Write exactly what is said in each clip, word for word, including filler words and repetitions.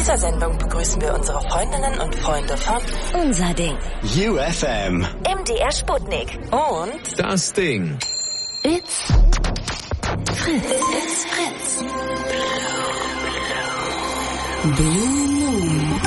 dieser Sendung begrüßen wir unsere Freundinnen und Freunde von Unser Ding, U F M, M D R Sputnik und das Ding. It's Fritz. It's Fritz. Blue Moon.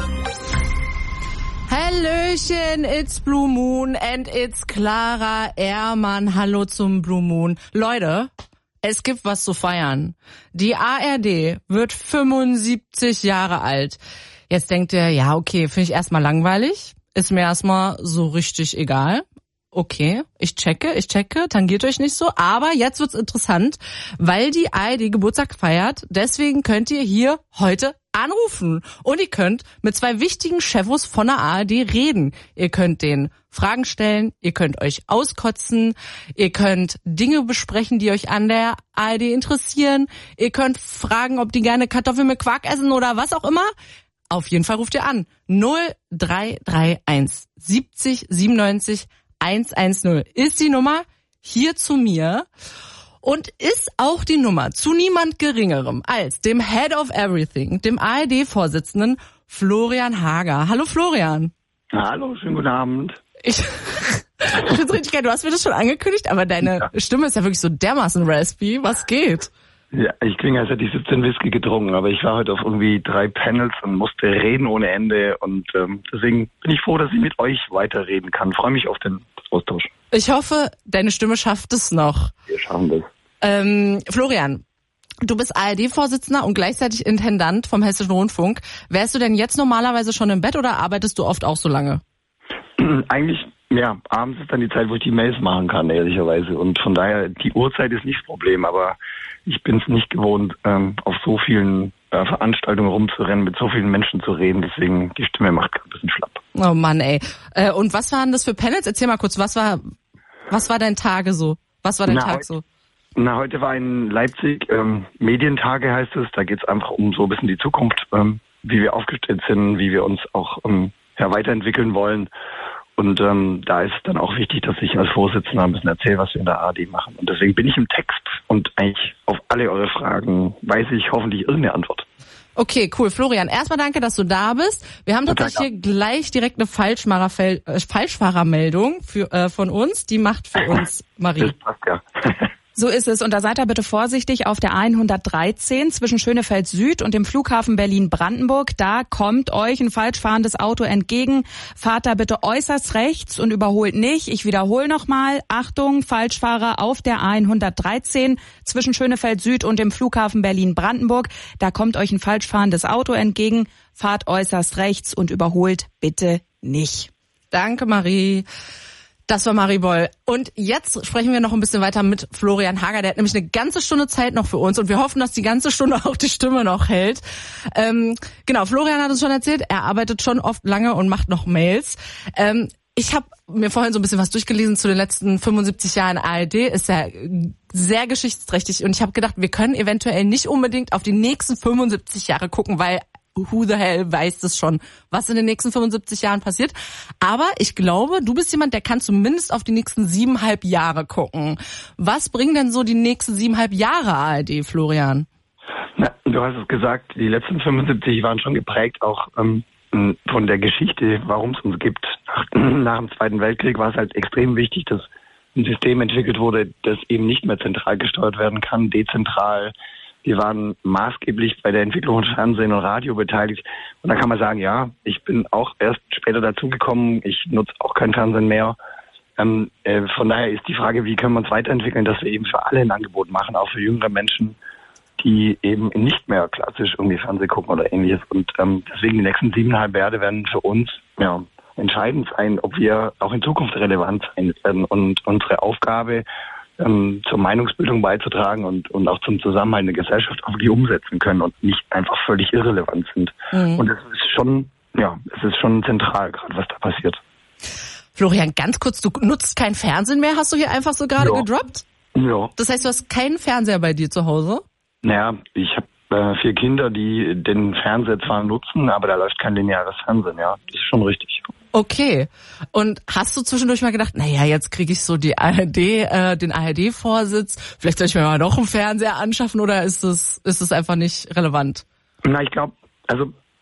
Hallöchen, it's Blue Moon and it's Clara Ehrmann. Hallo zum Blue Moon. Leute, es gibt was zu feiern. Die A R D wird fünfundsiebzig Jahre alt. Jetzt denkt ihr, ja okay, finde ich erstmal langweilig. Ist mir erstmal so richtig egal. Okay, ich checke, ich checke, tangiert euch nicht so. Aber jetzt wird's interessant, weil die A R D Geburtstag feiert. Deswegen könnt ihr hier heute anrufen. Und ihr könnt mit zwei wichtigen Chefs von der A R D reden. Ihr könnt denen Fragen stellen, ihr könnt euch auskotzen, ihr könnt Dinge besprechen, die euch an der A R D interessieren. Ihr könnt fragen, ob die gerne Kartoffeln mit Quark essen oder was auch immer. Auf jeden Fall ruft ihr an. null drei drei eins siebzig siebenundneunzig hundertzehn ist die Nummer hier zu mir und ist auch die Nummer zu niemand Geringerem als dem Head of Everything, dem A R D-Vorsitzenden Florian Hager. Hallo Florian. Hallo, schönen guten Abend. Ich, ich find's richtig geil, du hast mir das schon angekündigt, aber deine ja. Stimme ist ja wirklich so dermaßen raspy. Was geht? Ja, ich klinge, als hätte ich siebzehn Whisky getrunken, aber ich war heute auf irgendwie drei Panels und musste reden ohne Ende und ähm, deswegen bin ich froh, dass ich mit euch weiterreden kann. Freue mich auf den Austausch. Ich hoffe, deine Stimme schafft es noch. Wir schaffen das. Ähm, Florian, du bist A R D-Vorsitzender und gleichzeitig Intendant vom Hessischen Rundfunk. Wärst du denn jetzt normalerweise schon im Bett oder arbeitest du oft auch so lange? Eigentlich, ja, abends ist dann die Zeit, wo ich die Mails machen kann, ehrlicherweise. Und von daher, die Uhrzeit ist nicht das Problem, aber ich bin es nicht gewohnt, ähm, auf so vielen äh, Veranstaltungen rumzurennen, mit so vielen Menschen zu reden. Deswegen, die Stimme macht gerade ein bisschen schlapp. Oh Mann, ey. Äh, und was waren das für Panels? Erzähl mal kurz, was war was war dein Tage so? Was war dein na, Tag heute, so? Na, heute war in Leipzig ähm, Medientage, heißt es. Da geht es einfach um so ein bisschen die Zukunft, ähm, wie wir aufgestellt sind, wie wir uns auch ähm, ja, weiterentwickeln wollen. Und ähm, da ist es dann auch wichtig, dass ich als Vorsitzender ein bisschen erzähle, was wir in der A R D machen. Und deswegen bin ich im Text und eigentlich auf alle eure Fragen weiß ich hoffentlich irgendeine Antwort. Okay, cool. Florian, erstmal danke, dass du da bist. Wir haben tatsächlich hier gleich direkt eine Falschfahrerfel- äh, Falschfahrermeldung für, äh, von uns. Die macht für uns Marie. Das passt ja. So ist es. Und da seid ihr bitte vorsichtig auf der hundertdreizehn zwischen Schönefeld Süd und dem Flughafen Berlin-Brandenburg. Da kommt euch ein falsch fahrendes Auto entgegen. Fahrt da bitte äußerst rechts und überholt nicht. Ich wiederhole nochmal. Achtung, Falschfahrer auf der hundertdreizehn zwischen Schönefeld Süd und dem Flughafen Berlin-Brandenburg. Da kommt euch ein falsch fahrendes Auto entgegen. Fahrt äußerst rechts und überholt bitte nicht. Danke, Marie. Das war Marie Boll. Und jetzt sprechen wir noch ein bisschen weiter mit Florian Hager. Der hat nämlich eine ganze Stunde Zeit noch für uns und wir hoffen, dass die ganze Stunde auch die Stimme noch hält. Ähm, genau, Florian hat uns schon erzählt, er arbeitet schon oft lange und macht noch Mails. Ähm, ich habe mir vorhin so ein bisschen was durchgelesen zu den letzten fünfundsiebzig Jahren A R D. Ist ja sehr geschichtsträchtig und ich habe gedacht, wir können eventuell nicht unbedingt auf die nächsten fünfundsiebzig Jahre gucken, weil who the hell weiß das schon, was in den nächsten fünfundsiebzig Jahren passiert. Aber ich glaube, du bist jemand, der kann zumindest auf die nächsten siebeneinhalb Jahre gucken. Was bringen denn so die nächsten siebeneinhalb Jahre A R D, Florian? Na, du hast es gesagt, die letzten fünfundsiebzig waren schon geprägt auch ähm, von der Geschichte, warum es uns gibt. Nach, nach dem Zweiten Weltkrieg war es halt extrem wichtig, dass ein System entwickelt wurde, das eben nicht mehr zentral gesteuert werden kann, dezentral. Wir waren maßgeblich bei der Entwicklung von Fernsehen und Radio beteiligt. Und da kann man sagen, ja, ich bin auch erst später dazugekommen. Ich nutze auch kein Fernsehen mehr. Ähm, äh, von daher ist die Frage, wie können wir uns weiterentwickeln, dass wir eben für alle ein Angebot machen, auch für jüngere Menschen, die eben nicht mehr klassisch irgendwie Fernsehen gucken oder ähnliches. Und ähm, deswegen die nächsten siebeneinhalb Jahre werden für uns ja, entscheidend sein, ob wir auch in Zukunft relevant sein werden. Und unsere Aufgabe, Ähm, zur Meinungsbildung beizutragen und, und auch zum Zusammenhalt in der Gesellschaft auch wirklich umsetzen können und nicht einfach völlig irrelevant sind. Mhm. Und es ist schon, ja, es ist schon zentral gerade, was da passiert. Florian, ganz kurz, du nutzt kein Fernsehen mehr, hast du hier einfach so gerade ja. gedroppt? Ja. Das heißt, du hast keinen Fernseher bei dir zu Hause? Naja, ich habe äh, vier Kinder, die den Fernseher zwar nutzen, aber da läuft kein lineares Fernsehen, ja. Das ist schon richtig. Okay. Und hast du zwischendurch mal gedacht, naja, jetzt kriege ich so die A R D, äh, den A R D-Vorsitz, vielleicht soll ich mir mal noch einen Fernseher anschaffen oder ist das, ist das einfach nicht relevant? Na, ich glaube, also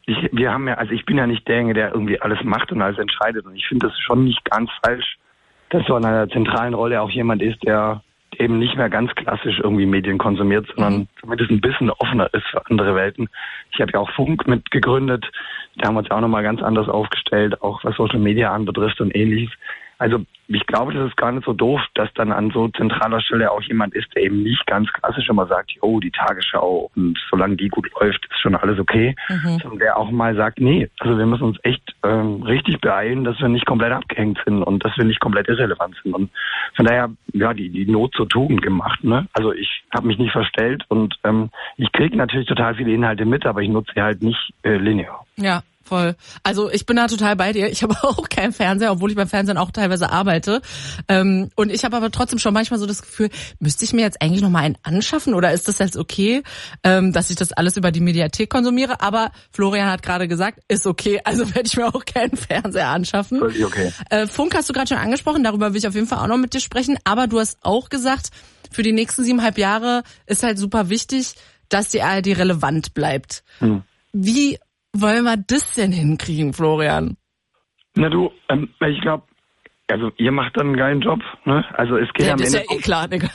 ich, wir haben ja, also ich bin ja nicht derjenige, der irgendwie alles macht und alles entscheidet. Und ich finde das schon nicht ganz falsch, dass so in einer zentralen Rolle auch jemand ist, der eben nicht mehr ganz klassisch irgendwie Medien konsumiert, sondern mhm. zumindest ein bisschen offener ist für andere Welten. Ich habe ja auch Funk mitgegründet, da haben wir uns auch nochmal ganz anders aufgestellt, auch was Social Media anbetrifft und ähnliches. Also ich glaube, das ist gar nicht so doof, dass dann an so zentraler Stelle auch jemand ist, der eben nicht ganz klassisch immer sagt, oh, die Tagesschau und solange die gut läuft, ist schon alles okay, mhm. sondern der auch mal sagt, nee, also wir müssen uns echt ähm, richtig beeilen, dass wir nicht komplett abgehängt sind und dass wir nicht komplett irrelevant sind. Und von daher, ja, die, die Not zur Tugend gemacht, ne? Also ich habe mich nicht verstellt und ähm, ich kriege natürlich total viele Inhalte mit, aber ich nutze sie halt nicht äh, linear. Ja. Voll. Also ich bin da total bei dir. Ich habe auch keinen Fernseher, obwohl ich beim Fernsehen auch teilweise arbeite. Ähm, und ich habe aber trotzdem schon manchmal so das Gefühl, müsste ich mir jetzt eigentlich nochmal einen anschaffen oder ist das jetzt okay, ähm, dass ich das alles über die Mediathek konsumiere? Aber Florian hat gerade gesagt, ist okay, also werde ich mir auch keinen Fernseher anschaffen. Völlig okay. Äh, Funk hast du gerade schon angesprochen, darüber will ich auf jeden Fall auch noch mit dir sprechen. Aber du hast auch gesagt, für die nächsten siebeneinhalb Jahre ist halt super wichtig, dass die A R D relevant bleibt. Hm. Wie wollen wir das denn hinkriegen, Florian? Na du, ähm, ich glaube, also ihr macht dann einen geilen Job, ne? Also es geht ja, am das Ende ist ja eh klar, Digga.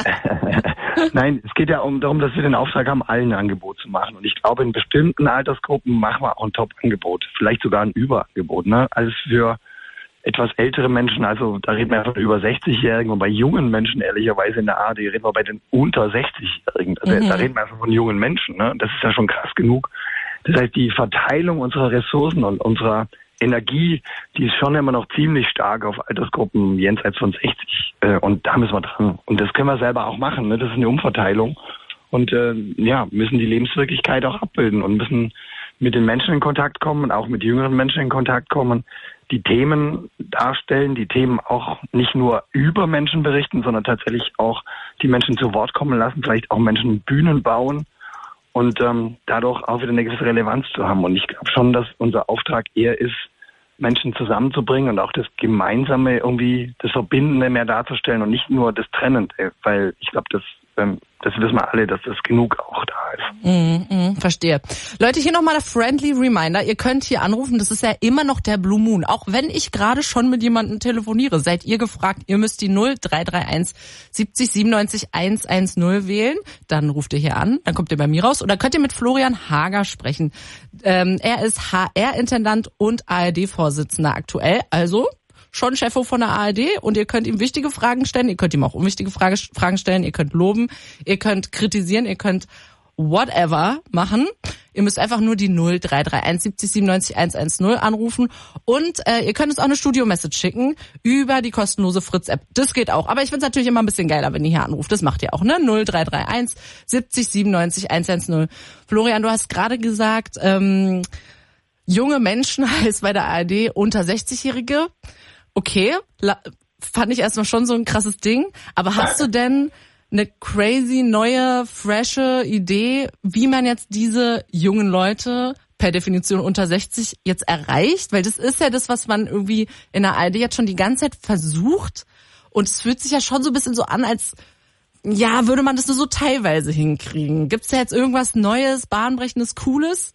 Nein, es geht ja um, darum, dass wir den Auftrag haben, allen ein Angebot zu machen. Und ich glaube, in bestimmten Altersgruppen machen wir auch ein Top-Angebot, vielleicht sogar ein Überangebot, ne? Also für etwas ältere Menschen, also da reden wir von über sechzig-Jährigen und bei jungen Menschen ehrlicherweise in der A R D reden wir bei den unter sechzig-Jährigen. Also mhm. da reden wir einfach von jungen Menschen, ne? Das ist ja schon krass genug. Das heißt, die Verteilung unserer Ressourcen und unserer Energie, die ist schon immer noch ziemlich stark auf Altersgruppen jenseits von sechzig. Äh, und da müssen wir dran. Und das können wir selber auch machen. Ne? Das ist eine Umverteilung. Und äh, ja, müssen die Lebenswirklichkeit auch abbilden und müssen mit den Menschen in Kontakt kommen und auch mit jüngeren Menschen in Kontakt kommen, die Themen darstellen, die Themen auch nicht nur über Menschen berichten, sondern tatsächlich auch die Menschen zu Wort kommen lassen, vielleicht auch Menschen Bühnen bauen. Und ähm, dadurch auch wieder eine gewisse Relevanz zu haben. Und ich glaube schon, dass unser Auftrag eher ist, Menschen zusammenzubringen und auch das Gemeinsame irgendwie, das Verbindende mehr darzustellen und nicht nur das Trennende. Weil ich glaube, das, ähm, das wissen wir alle, dass das genug auch da ist. Mm, mm, verstehe. Leute, hier nochmal der friendly Reminder. Ihr könnt hier anrufen, das ist ja immer noch der Blue Moon. Auch wenn ich gerade schon mit jemandem telefoniere, seid ihr gefragt, ihr müsst die null drei drei eins siebzig siebenundneunzig hundertzehn wählen. Dann ruft ihr hier an, dann kommt ihr bei mir raus. Oder könnt ihr mit Florian Hager sprechen. Ähm, er ist H R-Intendant und A R D-Vorsitzender aktuell. Also schon Chefo von der A R D und ihr könnt ihm wichtige Fragen stellen, ihr könnt ihm auch unwichtige Frage, Fragen stellen, ihr könnt loben, ihr könnt kritisieren, ihr könnt whatever machen. Ihr müsst einfach nur die null drei drei eins siebzig siebenundneunzig hundertzehn anrufen und äh, ihr könnt uns auch eine Studio-Message schicken über die kostenlose Fritz-App. Das geht auch, aber ich find's natürlich immer ein bisschen geiler, wenn ihr hier anruft. Das macht ihr auch, ne? null drei drei eins siebzig siebenundneunzig hundertzehn. Florian, du hast gerade gesagt, ähm, junge Menschen heißt bei der A R D unter sechzig-Jährige. Okay, la- fand ich erstmal schon so ein krasses Ding. Aber hast du denn eine crazy, neue, frische Idee, wie man jetzt diese jungen Leute per Definition unter sechzig jetzt erreicht? Weil das ist ja das, was man irgendwie in der A R D jetzt schon die ganze Zeit versucht. Und es fühlt sich ja schon so ein bisschen so an, als ja, würde man das nur so teilweise hinkriegen. Gibt's da jetzt irgendwas Neues, Bahnbrechendes, Cooles?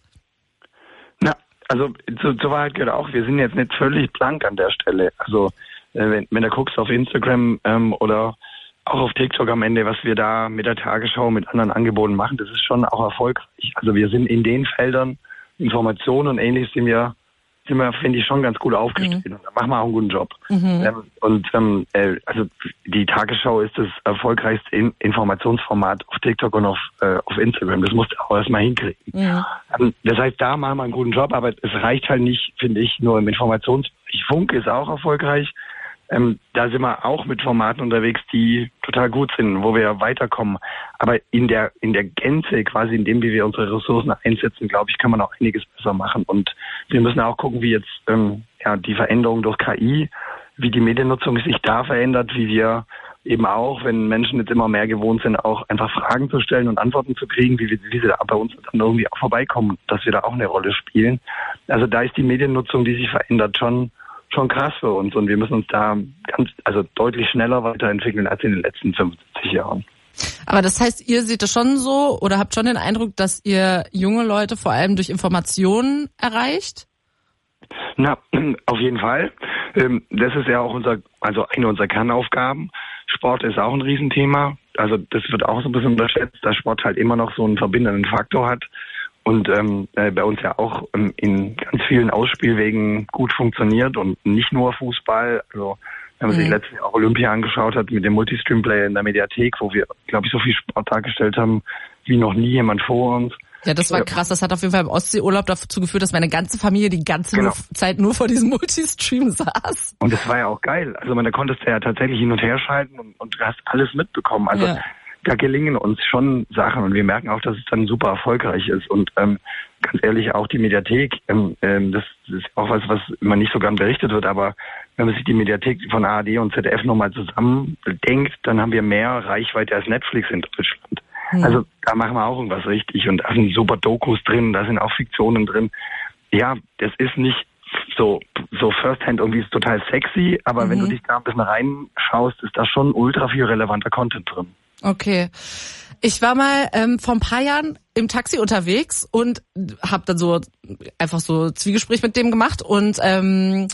Na, also zur, zur Wahrheit gehört auch, wir sind jetzt nicht völlig blank an der Stelle. Also äh, wenn, wenn du guckst auf Instagram ähm, oder auch auf TikTok am Ende, was wir da mit der Tagesschau, mit anderen Angeboten machen, das ist schon auch erfolgreich. Also wir sind in den Feldern, Informationen und Ähnliches, sind wir, sind wir, finde ich, schon ganz gut aufgestellt. Mhm. Und da machen wir auch einen guten Job. Mhm. Ähm, und ähm, äh, also die Tagesschau ist das erfolgreichste in- Informationsformat auf TikTok und auf, äh, auf Instagram. Das musst du auch erstmal hinkriegen. Mhm. Ähm, das heißt, da machen wir einen guten Job, aber es reicht halt nicht, finde ich, nur im Informationsbereich. Funk ist auch erfolgreich. Ähm, da sind wir auch mit Formaten unterwegs, die total gut sind, wo wir weiterkommen. Aber in der in der Gänze, quasi in dem, wie wir unsere Ressourcen einsetzen, glaube ich, kann man auch einiges besser machen. Und wir müssen auch gucken, wie jetzt ähm, ja die Veränderung durch K I, wie die Mediennutzung sich da verändert, wie wir eben auch, wenn Menschen jetzt immer mehr gewohnt sind, auch einfach Fragen zu stellen und Antworten zu kriegen, wie, wie sie da bei uns dann irgendwie auch vorbeikommen, dass wir da auch eine Rolle spielen. Also da ist die Mediennutzung, die sich verändert, schon schon krass für uns und wir müssen uns da ganz, also deutlich schneller weiterentwickeln als in den letzten fünfundsiebzig Jahren. Aber das heißt, ihr seht es schon so oder habt schon den Eindruck, dass ihr junge Leute vor allem durch Informationen erreicht? Na, auf jeden Fall. Das ist ja auch unser, also eine unserer Kernaufgaben. Sport ist auch ein Riesenthema. Also das wird auch so ein bisschen unterschätzt, dass Sport halt immer noch so einen verbindenden Faktor hat. Und ähm, bei uns ja auch ähm, in ganz vielen Ausspielwegen gut funktioniert und nicht nur Fußball. Also wenn man mhm. sich letztes Jahr auch Olympia angeschaut hat mit dem Multistream-Player in der Mediathek, wo wir, glaube ich, so viel Sport dargestellt haben wie noch nie jemand vor uns. Ja, das war krass. Das hat auf jeden Fall im Ostseeurlaub dazu geführt, dass meine ganze Familie die ganze genau. Zeit nur vor diesem Multistream saß. Und das war ja auch geil. Also man, da konntest du ja tatsächlich hin und her schalten und, und du hast alles mitbekommen. Also ja. da gelingen uns schon Sachen und wir merken auch, dass es dann super erfolgreich ist. Und ähm, ganz ehrlich, auch die Mediathek, ähm, ähm, das, das ist auch was, was immer nicht so gern berichtet wird, aber wenn man sich die Mediathek von A R D und Z D F nochmal zusammen denkt, dann haben wir mehr Reichweite als Netflix in Deutschland. Hm. Also da machen wir auch irgendwas richtig und da sind super Dokus drin, da sind auch Fiktionen drin. Ja, das ist nicht so so Firsthand irgendwie ist total sexy, aber mhm. wenn du dich da ein bisschen reinschaust, ist da schon ultra viel relevanter Content drin. Okay. Ich war mal ähm, vor ein paar Jahren im Taxi unterwegs und habe dann so einfach so Zwiegespräch mit dem gemacht und ähm,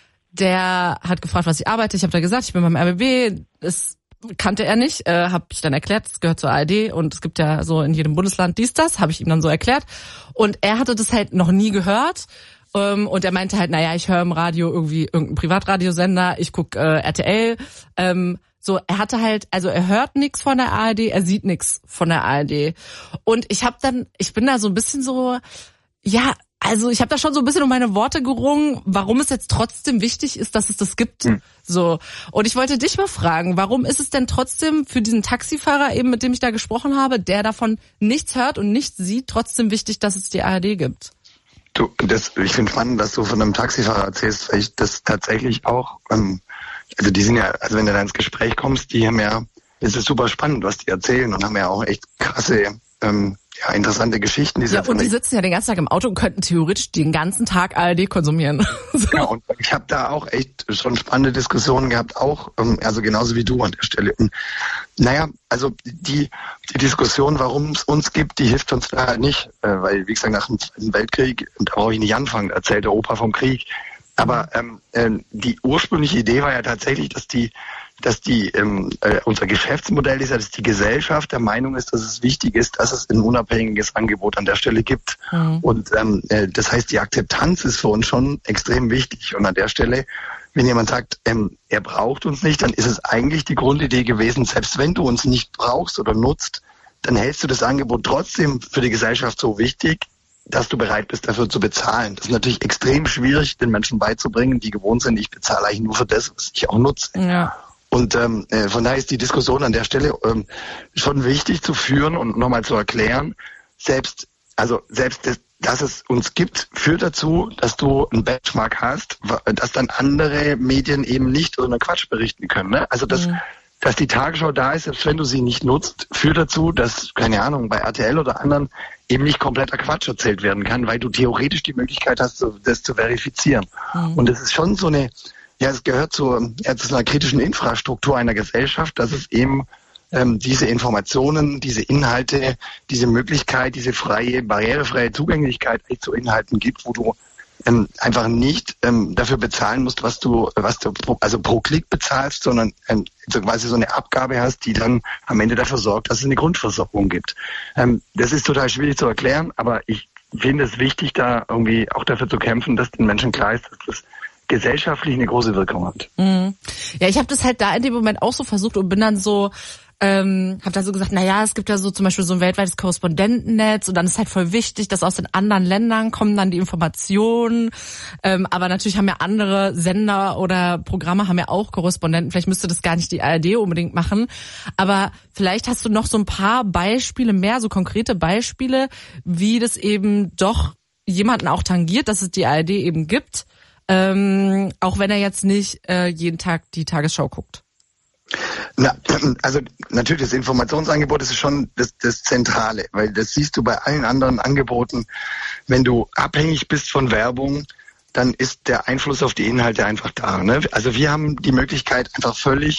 der hat gefragt, was ich arbeite. Ich habe da gesagt, ich bin beim R B B. Das kannte er nicht, äh, habe ich dann erklärt, es gehört zur A R D und es gibt ja so in jedem Bundesland dies, das, habe ich ihm dann so erklärt. Und er hatte das halt noch nie gehört. Ähm, und er meinte halt, naja, ich höre im Radio irgendwie irgendeinen Privatradiosender, ich guck äh, R T L. Ähm, so, er hatte halt, also er hört nichts von der A R D, er sieht nichts von der A R D. Und ich habe dann, ich bin da so ein bisschen so, ja, also ich habe da schon so ein bisschen um meine Worte gerungen, warum es jetzt trotzdem wichtig ist, dass es das gibt. Hm. So. Und ich wollte dich mal fragen, warum ist es denn trotzdem für diesen Taxifahrer eben, mit dem ich da gesprochen habe, der davon nichts hört und nichts sieht, trotzdem wichtig, dass es die A R D gibt? Du, das, ich finde spannend, dass du von einem Taxifahrer erzählst, weil ich das tatsächlich auch, ähm, also die sind ja, also wenn du da ins Gespräch kommst, die haben ja, es ist super spannend, was die erzählen und haben ja auch echt krasse, ähm, ja, interessante Geschichten. Die ja, und die sitzen ja den ganzen Tag im Auto und könnten theoretisch den ganzen Tag A R D konsumieren. So. Ja, und ich habe da auch echt schon spannende Diskussionen gehabt, auch, also genauso wie du an der Stelle. Und, naja, also die, die Diskussion, warum es uns gibt, die hilft uns da halt nicht, weil, wie gesagt, nach dem Zweiten Weltkrieg, und da brauche ich nicht anfangen, erzählt der Opa vom Krieg, aber ähm, äh, die ursprüngliche Idee war ja tatsächlich, dass die dass die ähm, äh, unser Geschäftsmodell ist ja, dass die Gesellschaft der Meinung ist, dass es wichtig ist, dass es ein unabhängiges Angebot an der Stelle gibt. Mhm. Und ähm, äh, das heißt, die Akzeptanz ist für uns schon extrem wichtig. Und an der Stelle, wenn jemand sagt, ähm, er braucht uns nicht, dann ist es eigentlich die Grundidee gewesen, selbst wenn du uns nicht brauchst oder nutzt, dann hältst du das Angebot trotzdem für die Gesellschaft so wichtig, dass du bereit bist, dafür zu bezahlen. Das ist natürlich extrem schwierig, den Menschen beizubringen, die gewohnt sind, ich bezahle eigentlich nur für das, was ich auch nutze. Ja. Und ähm, von daher ist die Diskussion an der Stelle ähm, schon wichtig zu führen und nochmal zu erklären. Selbst, also selbst das, dass es uns gibt, führt dazu, dass du einen Benchmark hast, dass dann andere Medien eben nicht so einen Quatsch berichten können. Ne? Also dass, mhm. dass die Tagesschau da ist, selbst wenn du sie nicht nutzt, führt dazu, dass, keine Ahnung, bei R T L oder anderen eben nicht kompletter Quatsch erzählt werden kann, weil du theoretisch die Möglichkeit hast, das zu verifizieren. Mhm. Und das ist schon so eine Ja, es gehört zur, ja, zu einer kritischen Infrastruktur einer Gesellschaft, dass es eben ähm, diese Informationen, diese Inhalte, diese Möglichkeit, diese freie, barrierefreie Zugänglichkeit zu Inhalten gibt, wo du ähm, einfach nicht ähm, dafür bezahlen musst, was du, was du pro, also pro Klick bezahlst, sondern ähm, so quasi so eine Abgabe hast, die dann am Ende dafür sorgt, dass es eine Grundversorgung gibt. Ähm, das ist total schwierig zu erklären, aber ich finde es wichtig, da irgendwie auch dafür zu kämpfen, dass den Menschen klar ist, dass das gesellschaftlich eine große Wirkung hat. Mhm. Ja, ich habe das halt da in dem Moment auch so versucht und bin dann so, ähm, habe da so gesagt, na ja, es gibt ja so zum Beispiel so ein weltweites Korrespondentennetz und dann ist halt voll wichtig, dass aus den anderen Ländern kommen dann die Informationen, ähm, aber natürlich haben ja andere Sender oder Programme haben ja auch Korrespondenten, vielleicht müsste das gar nicht die A R D unbedingt machen, aber vielleicht hast du noch so ein paar Beispiele mehr, so konkrete Beispiele, wie das eben doch jemanden auch tangiert, dass es die A R D eben gibt, Ähm, auch wenn er jetzt nicht äh, jeden Tag die Tagesschau guckt. Na, also natürlich, das Informationsangebot ist schon das, das Zentrale, weil das siehst du bei allen anderen Angeboten. Wenn du abhängig bist von Werbung, dann ist der Einfluss auf die Inhalte einfach da. Ne? Also wir haben die Möglichkeit, einfach völlig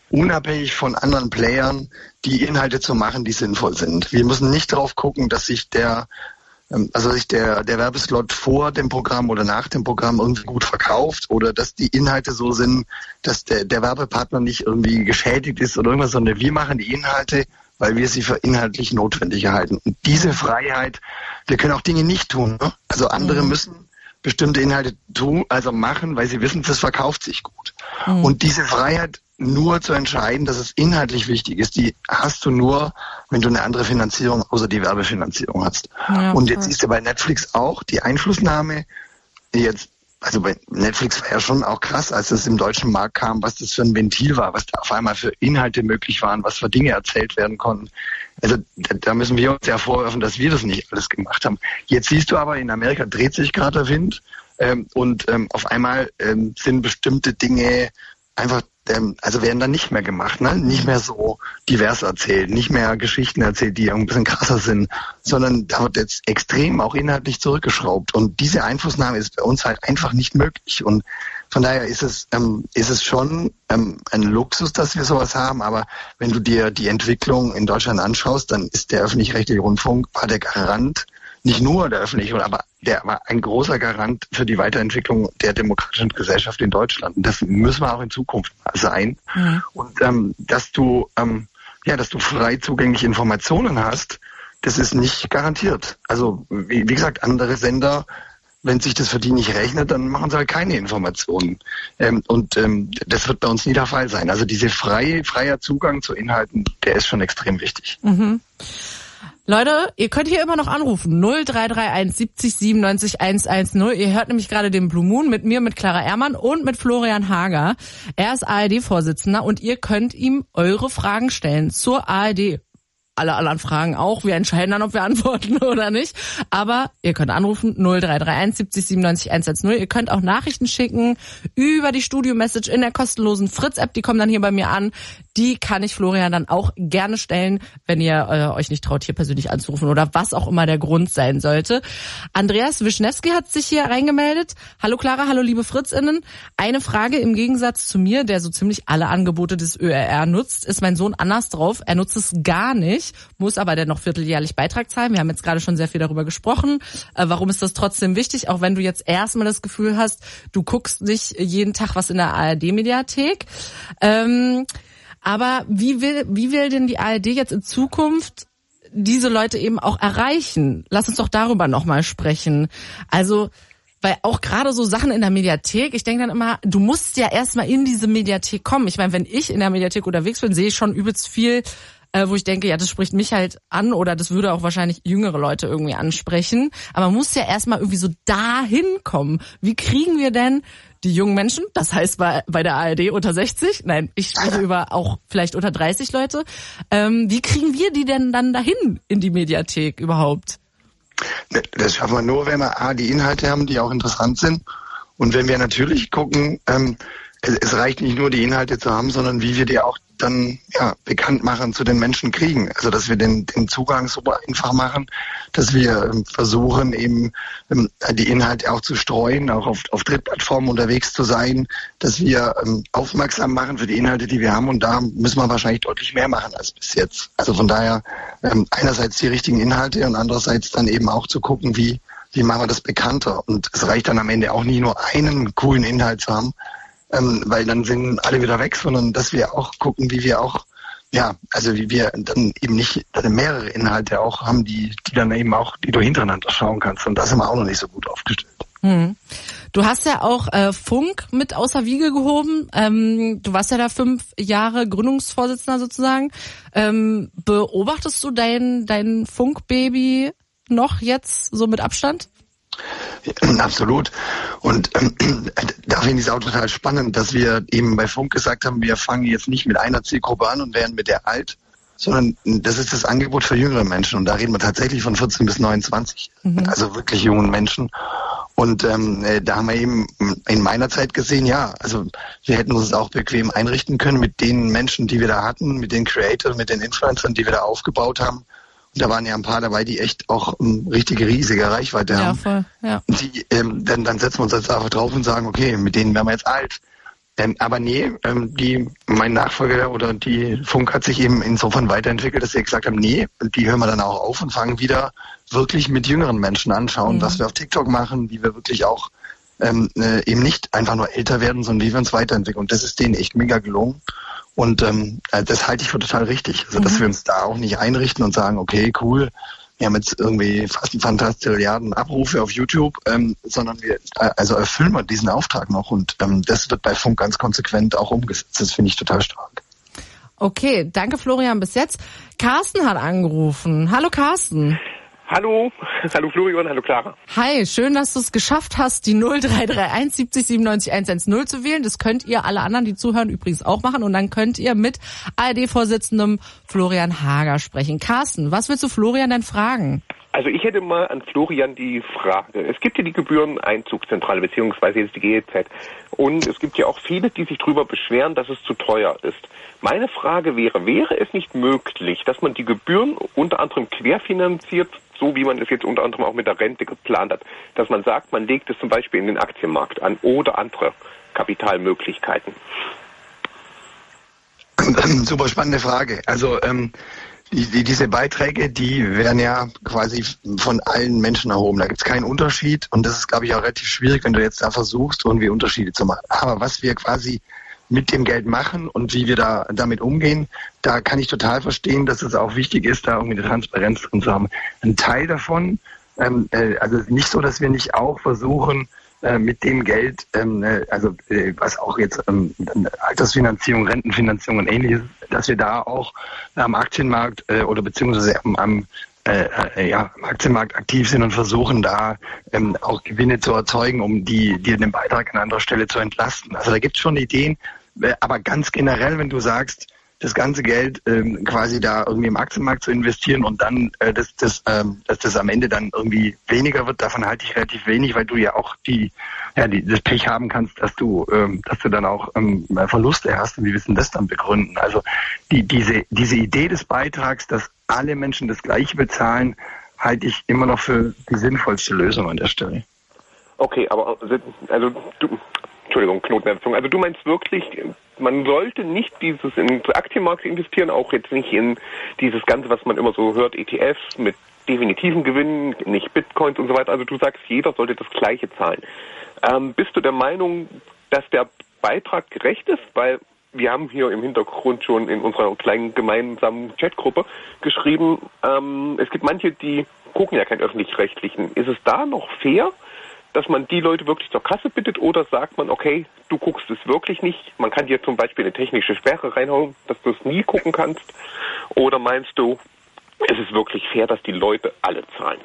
unabhängig von anderen Playern die Inhalte zu machen, die sinnvoll sind. Wir müssen nicht darauf gucken, dass sich der Also sich der, der Werbeslot vor dem Programm oder nach dem Programm irgendwie gut verkauft oder dass die Inhalte so sind, dass der, der Werbepartner nicht irgendwie geschädigt ist oder irgendwas, sondern wir machen die Inhalte, weil wir sie für inhaltlich notwendig halten. Und diese Freiheit, wir können auch Dinge nicht tun. Ne? Also andere mhm. müssen bestimmte Inhalte tun, also machen, weil sie wissen, das verkauft sich gut. Mhm. Und diese Freiheit nur zu entscheiden, dass es inhaltlich wichtig ist, die hast du nur, wenn du eine andere Finanzierung außer die Werbefinanzierung hast. Ja, und jetzt siehst du bei Netflix auch die Einflussnahme, jetzt, also bei Netflix war ja schon auch krass, als es im deutschen Markt kam, was das für ein Ventil war, was da auf einmal für Inhalte möglich waren, was für Dinge erzählt werden konnten. Also da, da müssen wir uns ja vorwerfen, dass wir das nicht alles gemacht haben. Jetzt siehst du aber, in Amerika dreht sich gerade der Wind ähm, und ähm, auf einmal ähm, sind bestimmte Dinge einfach, ähm, also werden dann nicht mehr gemacht, ne? Nicht mehr so divers erzählt, nicht mehr Geschichten erzählt, die ein bisschen krasser sind, sondern da wird jetzt extrem auch inhaltlich zurückgeschraubt. Und diese Einflussnahme ist bei uns halt einfach nicht möglich. Und von daher ist es, ähm, ist es schon ähm, ein Luxus, dass wir sowas haben. Aber wenn du dir die Entwicklung in Deutschland anschaust, dann ist der öffentlich-rechtliche Rundfunk, war der Garant, nicht nur der öffentliche, aber der war ein großer Garant für die Weiterentwicklung der demokratischen Gesellschaft in Deutschland. Und das müssen wir auch in Zukunft sein. Mhm. Und ähm, dass du ähm, ja, dass du frei zugängliche Informationen hast, das ist nicht garantiert. Also wie, wie gesagt, andere Sender, wenn sich das für die nicht rechnet, dann machen sie halt keine Informationen. Ähm, und ähm, das wird bei uns nie der Fall sein. Also diese freie, freier Zugang zu Inhalten, der ist schon extrem wichtig. Mhm. Leute, ihr könnt hier immer noch anrufen. null drei drei eins siebzig siebenundneunzig hundertzehn. Ihr hört nämlich gerade den Blue Moon mit mir, mit Clara Ehrmann und mit Florian Hager. Er ist A R D-Vorsitzender und ihr könnt ihm eure Fragen stellen zur A R D. Alle anderen Fragen auch. Wir entscheiden dann, ob wir antworten oder nicht. Aber ihr könnt anrufen, null drei drei eins siebzig siebenundneunzig hundertzehn. Ihr könnt auch Nachrichten schicken über die Studio-Message in der kostenlosen Fritz-App. Die kommen dann hier bei mir an. Die kann ich Florian dann auch gerne stellen, wenn ihr äh, euch nicht traut, hier persönlich anzurufen oder was auch immer der Grund sein sollte. Andreas Wischnewski hat sich hier reingemeldet. Hallo Clara, hallo liebe FritzInnen. Eine Frage im Gegensatz zu mir, der so ziemlich alle Angebote des Ö R R nutzt, ist mein Sohn anders drauf. Er nutzt es gar nicht, muss aber dennoch vierteljährlich Beitrag zahlen. Wir haben jetzt gerade schon sehr viel darüber gesprochen. Äh, warum ist das trotzdem wichtig? Auch wenn du jetzt erstmal das Gefühl hast, du guckst nicht jeden Tag was in der A R D-Mediathek. Ähm, Aber wie will, wie will denn die A R D jetzt in Zukunft diese Leute eben auch erreichen? Lass uns doch darüber nochmal sprechen. Also, weil auch gerade so Sachen in der Mediathek, ich denke dann immer, du musst ja erstmal in diese Mediathek kommen. Ich meine, wenn ich in der Mediathek unterwegs bin, sehe ich schon übelst viel, äh, wo ich denke, ja, das spricht mich halt an oder das würde auch wahrscheinlich jüngere Leute irgendwie ansprechen. Aber man muss ja erstmal irgendwie so dahin kommen. Wie kriegen wir denn die jungen Menschen, das heißt bei, bei der A R D unter sechzig, nein, ich spreche über auch vielleicht unter dreißig Leute, ähm, wie kriegen wir die denn dann dahin in die Mediathek überhaupt? Das schaffen wir nur, wenn wir A, die Inhalte haben, die auch interessant sind und wenn wir natürlich gucken, ähm, es, es reicht nicht nur, die Inhalte zu haben, sondern wie wir die auch dann ja bekannt machen, zu den Menschen kriegen. Also dass wir den, den Zugang super einfach machen, dass wir ähm, versuchen eben ähm, die Inhalte auch zu streuen, auch auf, auf Drittplattformen unterwegs zu sein, dass wir ähm, aufmerksam machen für die Inhalte, die wir haben und da müssen wir wahrscheinlich deutlich mehr machen als bis jetzt. Also von daher ähm, einerseits die richtigen Inhalte und andererseits dann eben auch zu gucken, wie, wie machen wir das bekannter. Und es reicht dann am Ende auch nicht nur einen coolen Inhalt zu haben, Ähm, weil dann sind alle wieder weg, sondern dass wir auch gucken, wie wir auch, ja, also wie wir dann eben nicht mehrere Inhalte auch haben, die, die dann eben auch, die du hintereinander schauen kannst. Und da sind wir auch noch nicht so gut aufgestellt. Hm. Du hast ja auch äh, Funk mit außer Wiege gehoben. Ähm, du warst ja da fünf Jahre Gründungsvorsitzender sozusagen. Ähm, beobachtest du dein, dein Funkbaby noch jetzt so mit Abstand? Absolut. Und ähm, da finde ich es auch total spannend, dass wir eben bei Funk gesagt haben, wir fangen jetzt nicht mit einer Zielgruppe an und werden mit der alt, sondern das ist das Angebot für jüngere Menschen. Und da reden wir tatsächlich von vierzehn bis neunundzwanzig, mhm. also wirklich jungen Menschen. Und ähm, da haben wir eben in meiner Zeit gesehen, ja, also wir hätten uns auch bequem einrichten können mit den Menschen, die wir da hatten, mit den Creators, mit den Influencern, die wir da aufgebaut haben. Da waren ja ein paar dabei, die echt auch um, richtige riesige Reichweite haben. Ja, voll, ja. Die, ähm, dann, dann setzen wir uns jetzt einfach drauf und sagen, okay, mit denen werden wir jetzt alt. Ähm, aber nee, ähm, die, mein Nachfolger oder die Funk hat sich eben insofern weiterentwickelt, dass sie gesagt haben, nee, die hören wir dann auch auf und fangen wieder wirklich mit jüngeren Menschen an, schauen, mhm. was wir auf TikTok machen, wie wir wirklich auch ähm, äh, eben nicht einfach nur älter werden, sondern wie wir uns weiterentwickeln. Und das ist denen echt mega gelungen. Und ähm, das halte ich für total richtig. Also, dass mhm. wir uns da auch nicht einrichten und sagen, okay, cool, wir haben jetzt irgendwie fast ein fantastische Milliarden Abrufe auf YouTube, ähm, sondern wir also erfüllen wir diesen Auftrag noch und ähm, das wird bei Funk ganz konsequent auch umgesetzt. Das finde ich total stark. Okay, danke Florian bis jetzt. Carsten hat angerufen. Hallo Carsten. Hallo, hallo Florian, hallo Clara. Hi, schön, dass du es geschafft hast, die null drei drei eins siebzig siebenundneunzig hundertzehn zu wählen. Das könnt ihr alle anderen, die zuhören, übrigens auch machen. Und dann könnt ihr mit A R D-Vorsitzendem Florian Hager sprechen. Carsten, was willst du Florian denn fragen? Also ich hätte mal an Florian die Frage. Es gibt ja die Gebühreneinzugszentrale beziehungsweise jetzt die G E Z. Und es gibt ja auch viele, die sich darüber beschweren, dass es zu teuer ist. Meine Frage wäre, wäre es nicht möglich, dass man die Gebühren unter anderem querfinanziert, so wie man es jetzt unter anderem auch mit der Rente geplant hat, dass man sagt, man legt es zum Beispiel in den Aktienmarkt an oder andere Kapitalmöglichkeiten? Super spannende Frage. Also ähm, die, die, diese Beiträge, die werden ja quasi von allen Menschen erhoben. Da gibt es keinen Unterschied und das ist, glaube ich, auch relativ schwierig, wenn du jetzt da versuchst, irgendwie Unterschiede zu machen. Aber was wir quasi mit dem Geld machen und wie wir da damit umgehen, da kann ich total verstehen, dass es auch wichtig ist, da irgendwie eine Transparenz drin zu haben. Ein Teil davon, ähm, äh, also nicht so, dass wir nicht auch versuchen, äh, mit dem Geld, ähm, äh, also äh, was auch jetzt ähm, Altersfinanzierung, Rentenfinanzierung und ähnliches, dass wir da auch am Aktienmarkt äh, oder beziehungsweise am, am Äh, ja, am Aktienmarkt aktiv sind und versuchen da ähm, auch Gewinne zu erzeugen, um die, die den Beitrag an anderer Stelle zu entlasten. Also da gibt es schon Ideen, äh, aber ganz generell, wenn du sagst, das ganze Geld ähm, quasi da irgendwie im Aktienmarkt zu investieren und dann, äh, dass, das, ähm, dass das am Ende dann irgendwie weniger wird, davon halte ich relativ wenig, weil du ja auch die, ja, die, das Pech haben kannst, dass du, ähm, dass du dann auch ähm, Verluste hast und wie willst du das dann begründen? Also die, diese, diese Idee des Beitrags, dass alle Menschen das Gleiche bezahlen, halte ich immer noch für die sinnvollste Lösung an der Stelle. Okay, aber also du, Entschuldigung, Knotenverzung. Also du meinst wirklich, man sollte nicht dieses in den Aktienmarkt investieren, auch jetzt nicht in dieses Ganze, was man immer so hört, E T Fs mit definitiven Gewinnen, nicht Bitcoins und so weiter. Also du sagst, jeder sollte das Gleiche zahlen. Ähm, bist du der Meinung, dass der Beitrag gerecht ist? Weil wir haben hier im Hintergrund schon in unserer kleinen gemeinsamen Chatgruppe geschrieben, ähm, es gibt manche, die gucken ja keinen öffentlich-rechtlichen. Ist es da noch fair, dass man die Leute wirklich zur Kasse bittet oder sagt man, okay, du guckst es wirklich nicht, man kann dir zum Beispiel eine technische Sperre reinhauen, dass du es nie gucken kannst, oder meinst du, es ist wirklich fair, dass die Leute alle zahlen?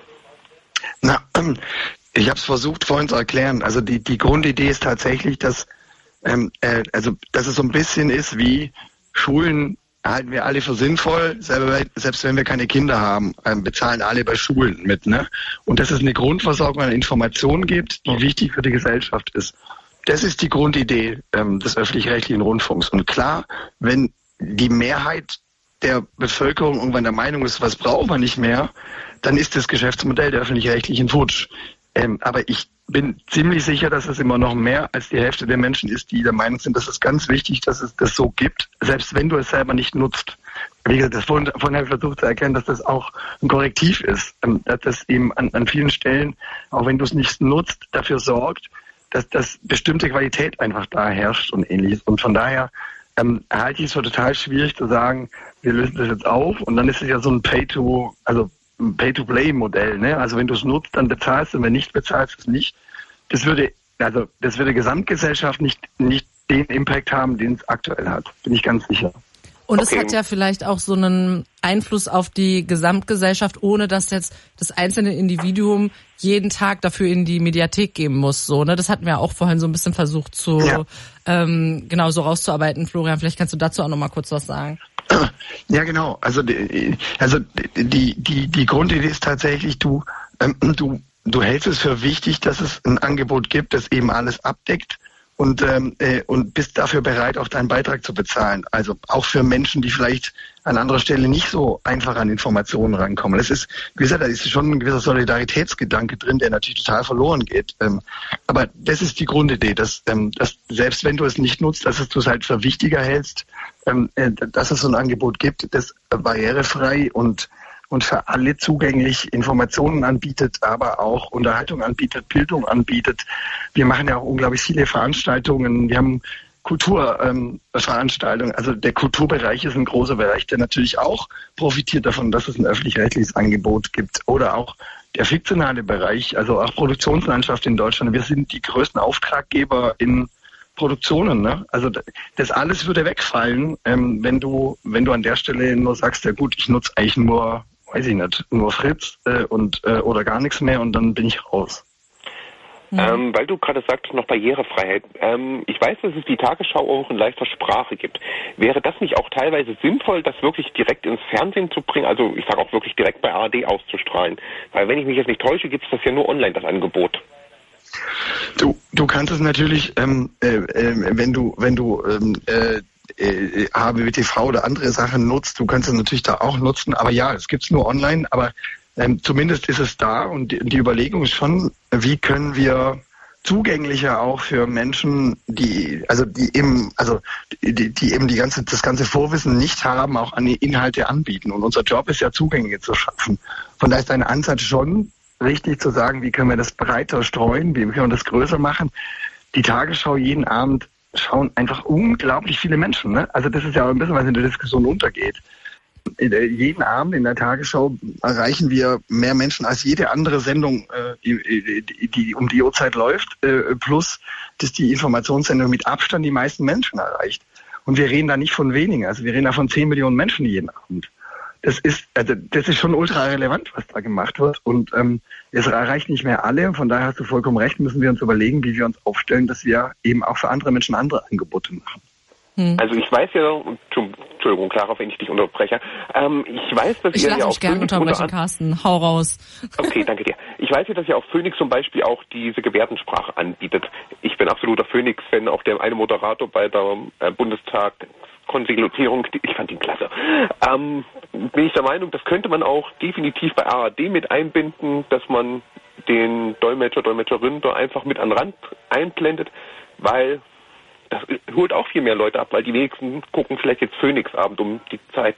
Na, ähm, ich habe es versucht vorhin zu erklären, also die, die Grundidee ist tatsächlich, dass ähm, äh, also dass es so ein bisschen ist wie Schulen halten wir alle für sinnvoll, selbst wenn wir keine Kinder haben, bezahlen alle bei Schulen mit, ne? Und dass es eine Grundversorgung an Informationen gibt, die wichtig für die Gesellschaft ist. Das ist die Grundidee ähm, des öffentlich-rechtlichen Rundfunks. Und klar, wenn die Mehrheit der Bevölkerung irgendwann der Meinung ist, was brauchen wir nicht mehr, dann ist das Geschäftsmodell der öffentlich-rechtlichen futsch. Ähm, aber ich bin ziemlich sicher, dass es immer noch mehr als die Hälfte der Menschen ist, die der Meinung sind, dass es ganz wichtig, dass es das so gibt, selbst wenn du es selber nicht nutzt. Wie gesagt, das vorhin, vorhin habe ich versucht zu erklären, dass das auch ein Korrektiv ist, ähm, dass das eben an, an vielen Stellen, auch wenn du es nicht nutzt, dafür sorgt, dass das bestimmte Qualität einfach da herrscht und ähnliches. Und von daher ähm, halte ich es für total schwierig zu sagen, wir lösen das jetzt auf und dann ist es ja so ein Pay-to, also ein Pay-to-Play-Modell, ne? Also wenn du es nutzt, dann bezahlst du, und wenn nicht bezahlst, es nicht. Das würde, also das würde Gesamtgesellschaft nicht nicht den Impact haben, den es aktuell hat. Bin ich ganz sicher. Und okay. Es hat ja vielleicht auch so einen Einfluss auf die Gesamtgesellschaft, ohne dass jetzt das einzelne Individuum jeden Tag dafür in die Mediathek geben muss. So, ne? Das hatten wir auch vorhin so ein bisschen versucht zu ja. ähm, genau so rauszuarbeiten. Florian, vielleicht kannst du dazu auch noch mal kurz was sagen. Ja, genau. Also, also die, die, die Grundidee ist tatsächlich, du, ähm, du, du hältst es für wichtig, dass es ein Angebot gibt, das eben alles abdeckt und, ähm, äh, und bist dafür bereit, auch deinen Beitrag zu bezahlen. Also auch für Menschen, die vielleicht an anderer Stelle nicht so einfach an Informationen rankommen. Das ist, wie gesagt, da ist schon ein gewisser Solidaritätsgedanke drin, der natürlich total verloren geht. Ähm, aber das ist die Grundidee, dass, ähm, dass selbst wenn du es nicht nutzt, dass du es halt für wichtiger hältst, ähm, äh, dass es so ein Angebot gibt, das barrierefrei und und für alle zugänglich Informationen anbietet, aber auch Unterhaltung anbietet, Bildung anbietet. Wir machen ja auch unglaublich viele Veranstaltungen. Wir haben Kulturveranstaltungen. Ähm, also der Kulturbereich ist ein großer Bereich, der natürlich auch profitiert davon, dass es ein öffentlich-rechtliches Angebot gibt. Oder auch der fiktionale Bereich, also auch Produktionslandschaft in Deutschland. Wir sind die größten Auftraggeber in Produktionen, ne? Also das alles würde wegfallen, ähm, wenn du, wenn du an der Stelle nur sagst, ja gut, ich nutze eigentlich nur, weiß ich nicht, nur Fritz äh, und äh, oder gar nichts mehr und dann bin ich raus. Mhm. Ähm, weil du gerade sagst, noch Barrierefreiheit. Ähm, ich weiß, dass es die Tagesschau auch in leichter Sprache gibt. Wäre das nicht auch teilweise sinnvoll, das wirklich direkt ins Fernsehen zu bringen? Also ich sage auch wirklich direkt bei A R D auszustrahlen. Weil wenn ich mich jetzt nicht täusche, gibt es das ja nur online, das Angebot. Du, du kannst es natürlich, ähm, äh, äh, wenn du, wenn du ähm, äh, äh, H B B T V oder andere Sachen nutzt, du kannst es natürlich da auch nutzen. Aber ja, es gibt's nur online, aber ähm, zumindest ist es da und die, die Überlegung ist schon, wie können wir zugänglicher auch für Menschen, die also die eben also die, die eben die ganze das ganze Vorwissen nicht haben, auch an die Inhalte anbieten. Und unser Job ist ja, Zugänge zu schaffen. Von daher ist dein Ansatz schon richtig zu sagen, wie können wir das breiter streuen, wie können wir das größer machen. Die Tagesschau jeden Abend schauen einfach unglaublich viele Menschen. Ne? Also das ist ja auch ein bisschen, was in der Diskussion untergeht. Jeden Abend in der Tagesschau erreichen wir mehr Menschen als jede andere Sendung, die, die um die Uhrzeit läuft, plus dass die Informationssendung mit Abstand die meisten Menschen erreicht. Und wir reden da nicht von wenigen, also wir reden da von zehn Millionen Menschen jeden Abend. Das ist, also das ist schon ultra relevant, was da gemacht wird. Und ähm, es erreicht nicht mehr alle. Von daher hast du vollkommen recht, müssen wir uns überlegen, wie wir uns aufstellen, dass wir eben auch für andere Menschen andere Angebote machen. Also ich weiß ja, Entschuldigung, Clara, wenn ich dich unterbreche, ähm, ich weiß, dass ich ihr ja auch Ich gerne unterbrechen, unter Carsten, hau raus. Okay, danke dir. Ich weiß ja, dass ja auch Phoenix zum Beispiel auch diese Gebärdensprache anbietet. Ich bin absoluter Phoenix-Fan, auch der eine Moderator bei der äh, Bundestag Konsequenzierung, ich fand ihn klasse. Ähm, bin ich der Meinung, das könnte man auch definitiv bei A R D mit einbinden, dass man den Dolmetscher, Dolmetscherin da einfach mit an den Rand einblendet, weil das holt auch viel mehr Leute ab, weil die wenigsten gucken vielleicht jetzt Phoenix-Abend um die Zeit.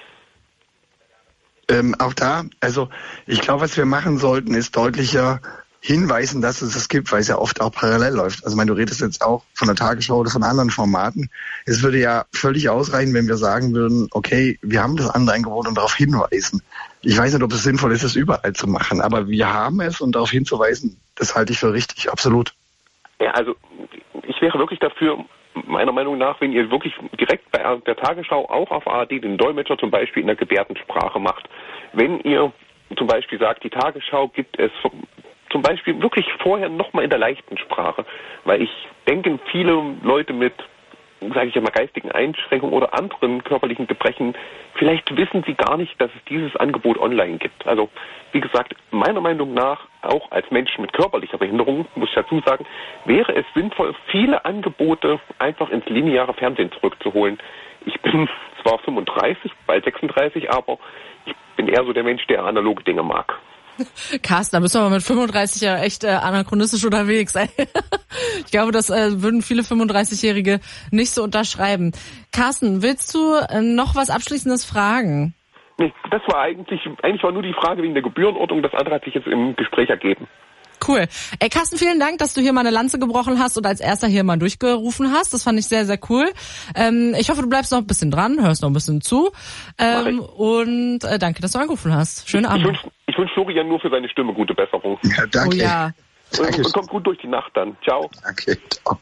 Ähm, auch da, also ich glaube, was wir machen sollten, ist deutlicher hinweisen, dass es es gibt, weil es ja oft auch parallel läuft. Also ich meine, du redest jetzt auch von der Tagesschau oder von anderen Formaten. Es würde ja völlig ausreichen, wenn wir sagen würden, okay, wir haben das andere Angebot und darauf hinweisen. Ich weiß nicht, ob es sinnvoll ist, es überall zu machen, aber wir haben es und darauf hinzuweisen, das halte ich für richtig, absolut. Ja, also ich wäre wirklich dafür, meiner Meinung nach, wenn ihr wirklich direkt bei der Tagesschau auch auf A R D den Dolmetscher zum Beispiel in der Gebärdensprache macht. Wenn ihr zum Beispiel sagt, die Tagesschau gibt es zum Beispiel wirklich vorher nochmal in der leichten Sprache, weil ich denke, viele Leute mit, sage ich ja mal, geistigen Einschränkungen oder anderen körperlichen Gebrechen, vielleicht wissen sie gar nicht, dass es dieses Angebot online gibt. Also, wie gesagt, meiner Meinung nach, auch als Mensch mit körperlicher Behinderung, muss ich dazu sagen, wäre es sinnvoll, viele Angebote einfach ins lineare Fernsehen zurückzuholen. Ich bin zwar fünfunddreißig, bald sechsunddreißig, aber ich bin eher so der Mensch, der analoge Dinge mag. Carsten, da bist du aber mit fünfunddreißig ja echt äh, anachronistisch unterwegs. Ich glaube, das äh, würden viele fünfunddreißigjährige nicht so unterschreiben. Carsten, willst du äh, noch was Abschließendes fragen? Nee, das war eigentlich, eigentlich war nur die Frage wegen der Gebührenordnung. Das andere hat sich jetzt im Gespräch ergeben. Cool. Ey, Carsten, vielen Dank, dass du hier mal eine Lanze gebrochen hast und als erster hier mal durchgerufen hast. Das fand ich sehr, sehr cool. Ähm, ich hoffe, du bleibst noch ein bisschen dran, hörst noch ein bisschen zu. Ähm, und äh, danke, dass du angerufen hast. Schönen Abend. Ich wünsche ich wünsch Florian nur für seine Stimme gute Besserung. Ja, danke. Oh ja. Danke. Und kommt gut durch die Nacht dann. Ciao. Danke. Ciao.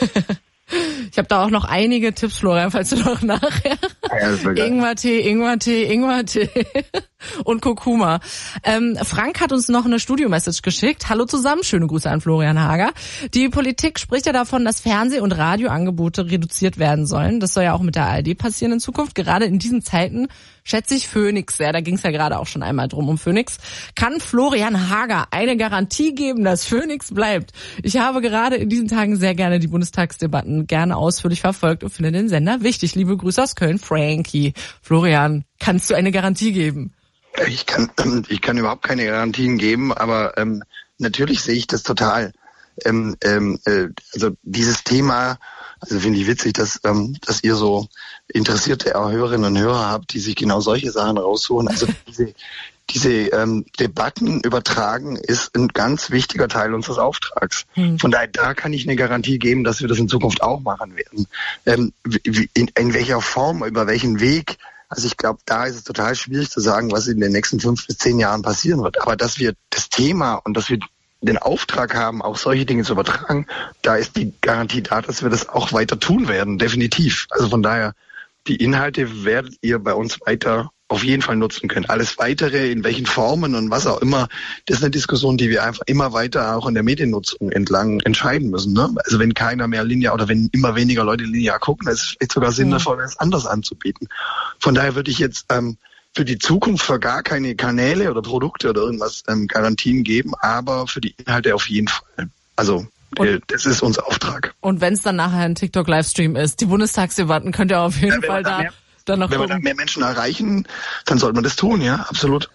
Ich habe da auch noch einige Tipps, Florian, falls du noch nachher. Ja, Ingwertee, Ingwertee, Ingwertee und Kurkuma. Ähm, Frank hat uns noch eine Studio-Message geschickt. Hallo zusammen, schöne Grüße an Florian Hager. Die Politik spricht ja davon, dass Fernseh- und Radioangebote reduziert werden sollen. Das soll ja auch mit der A R D passieren in Zukunft. Gerade in diesen Zeiten schätze ich Phoenix sehr. Da ging es ja gerade auch schon einmal drum um Phoenix. Kann Florian Hager eine Garantie geben, dass Phoenix bleibt? Ich habe gerade in diesen Tagen sehr gerne die Bundestagsdebatten werden gerne ausführlich verfolgt und finden den Sender wichtig. Liebe Grüße aus Köln, Frankie. Florian, kannst du eine Garantie geben? Ich kann, ich kann überhaupt keine Garantien geben, aber ähm, natürlich sehe ich das total. Ähm, ähm, äh, also dieses Thema, also finde ich witzig, dass ähm, dass ihr so interessierte Hörerinnen und Hörer habt, die sich genau solche Sachen raussuchen. Also diese diese ähm, Debatten übertragen ist ein ganz wichtiger Teil unseres Auftrags. Hm. Von daher, da kann ich eine Garantie geben, dass wir das in Zukunft auch machen werden. Ähm, wie, in, in welcher Form, über welchen Weg? Also ich glaube, da ist es total schwierig zu sagen, was in den nächsten fünf bis zehn Jahren passieren wird. Aber dass wir das Thema und dass wir den Auftrag haben, auch solche Dinge zu übertragen, da ist die Garantie da, dass wir das auch weiter tun werden, definitiv. Also von daher, die Inhalte werdet ihr bei uns weiter auf jeden Fall nutzen können. Alles Weitere, in welchen Formen und was auch immer, das ist eine Diskussion, die wir einfach immer weiter auch in der Mediennutzung entlang entscheiden müssen. Ne? Also wenn keiner mehr linear oder wenn immer weniger Leute linear gucken, ist es vielleicht sogar sinnvoll, es anders anzubieten. Von daher würde ich jetzt ähm, für die Zukunft für gar keine Kanäle oder Produkte oder irgendwas ähm, Garantien geben, aber für die Inhalte auf jeden Fall. Also äh, das ist unser Auftrag. Und wenn es dann nachher ein TikTok-Livestream ist, die Bundestagsdebatten, könnt ihr auf jeden ja, Fall da... Dann noch Wenn wir da mehr Menschen erreichen, dann sollte man das tun, ja, absolut.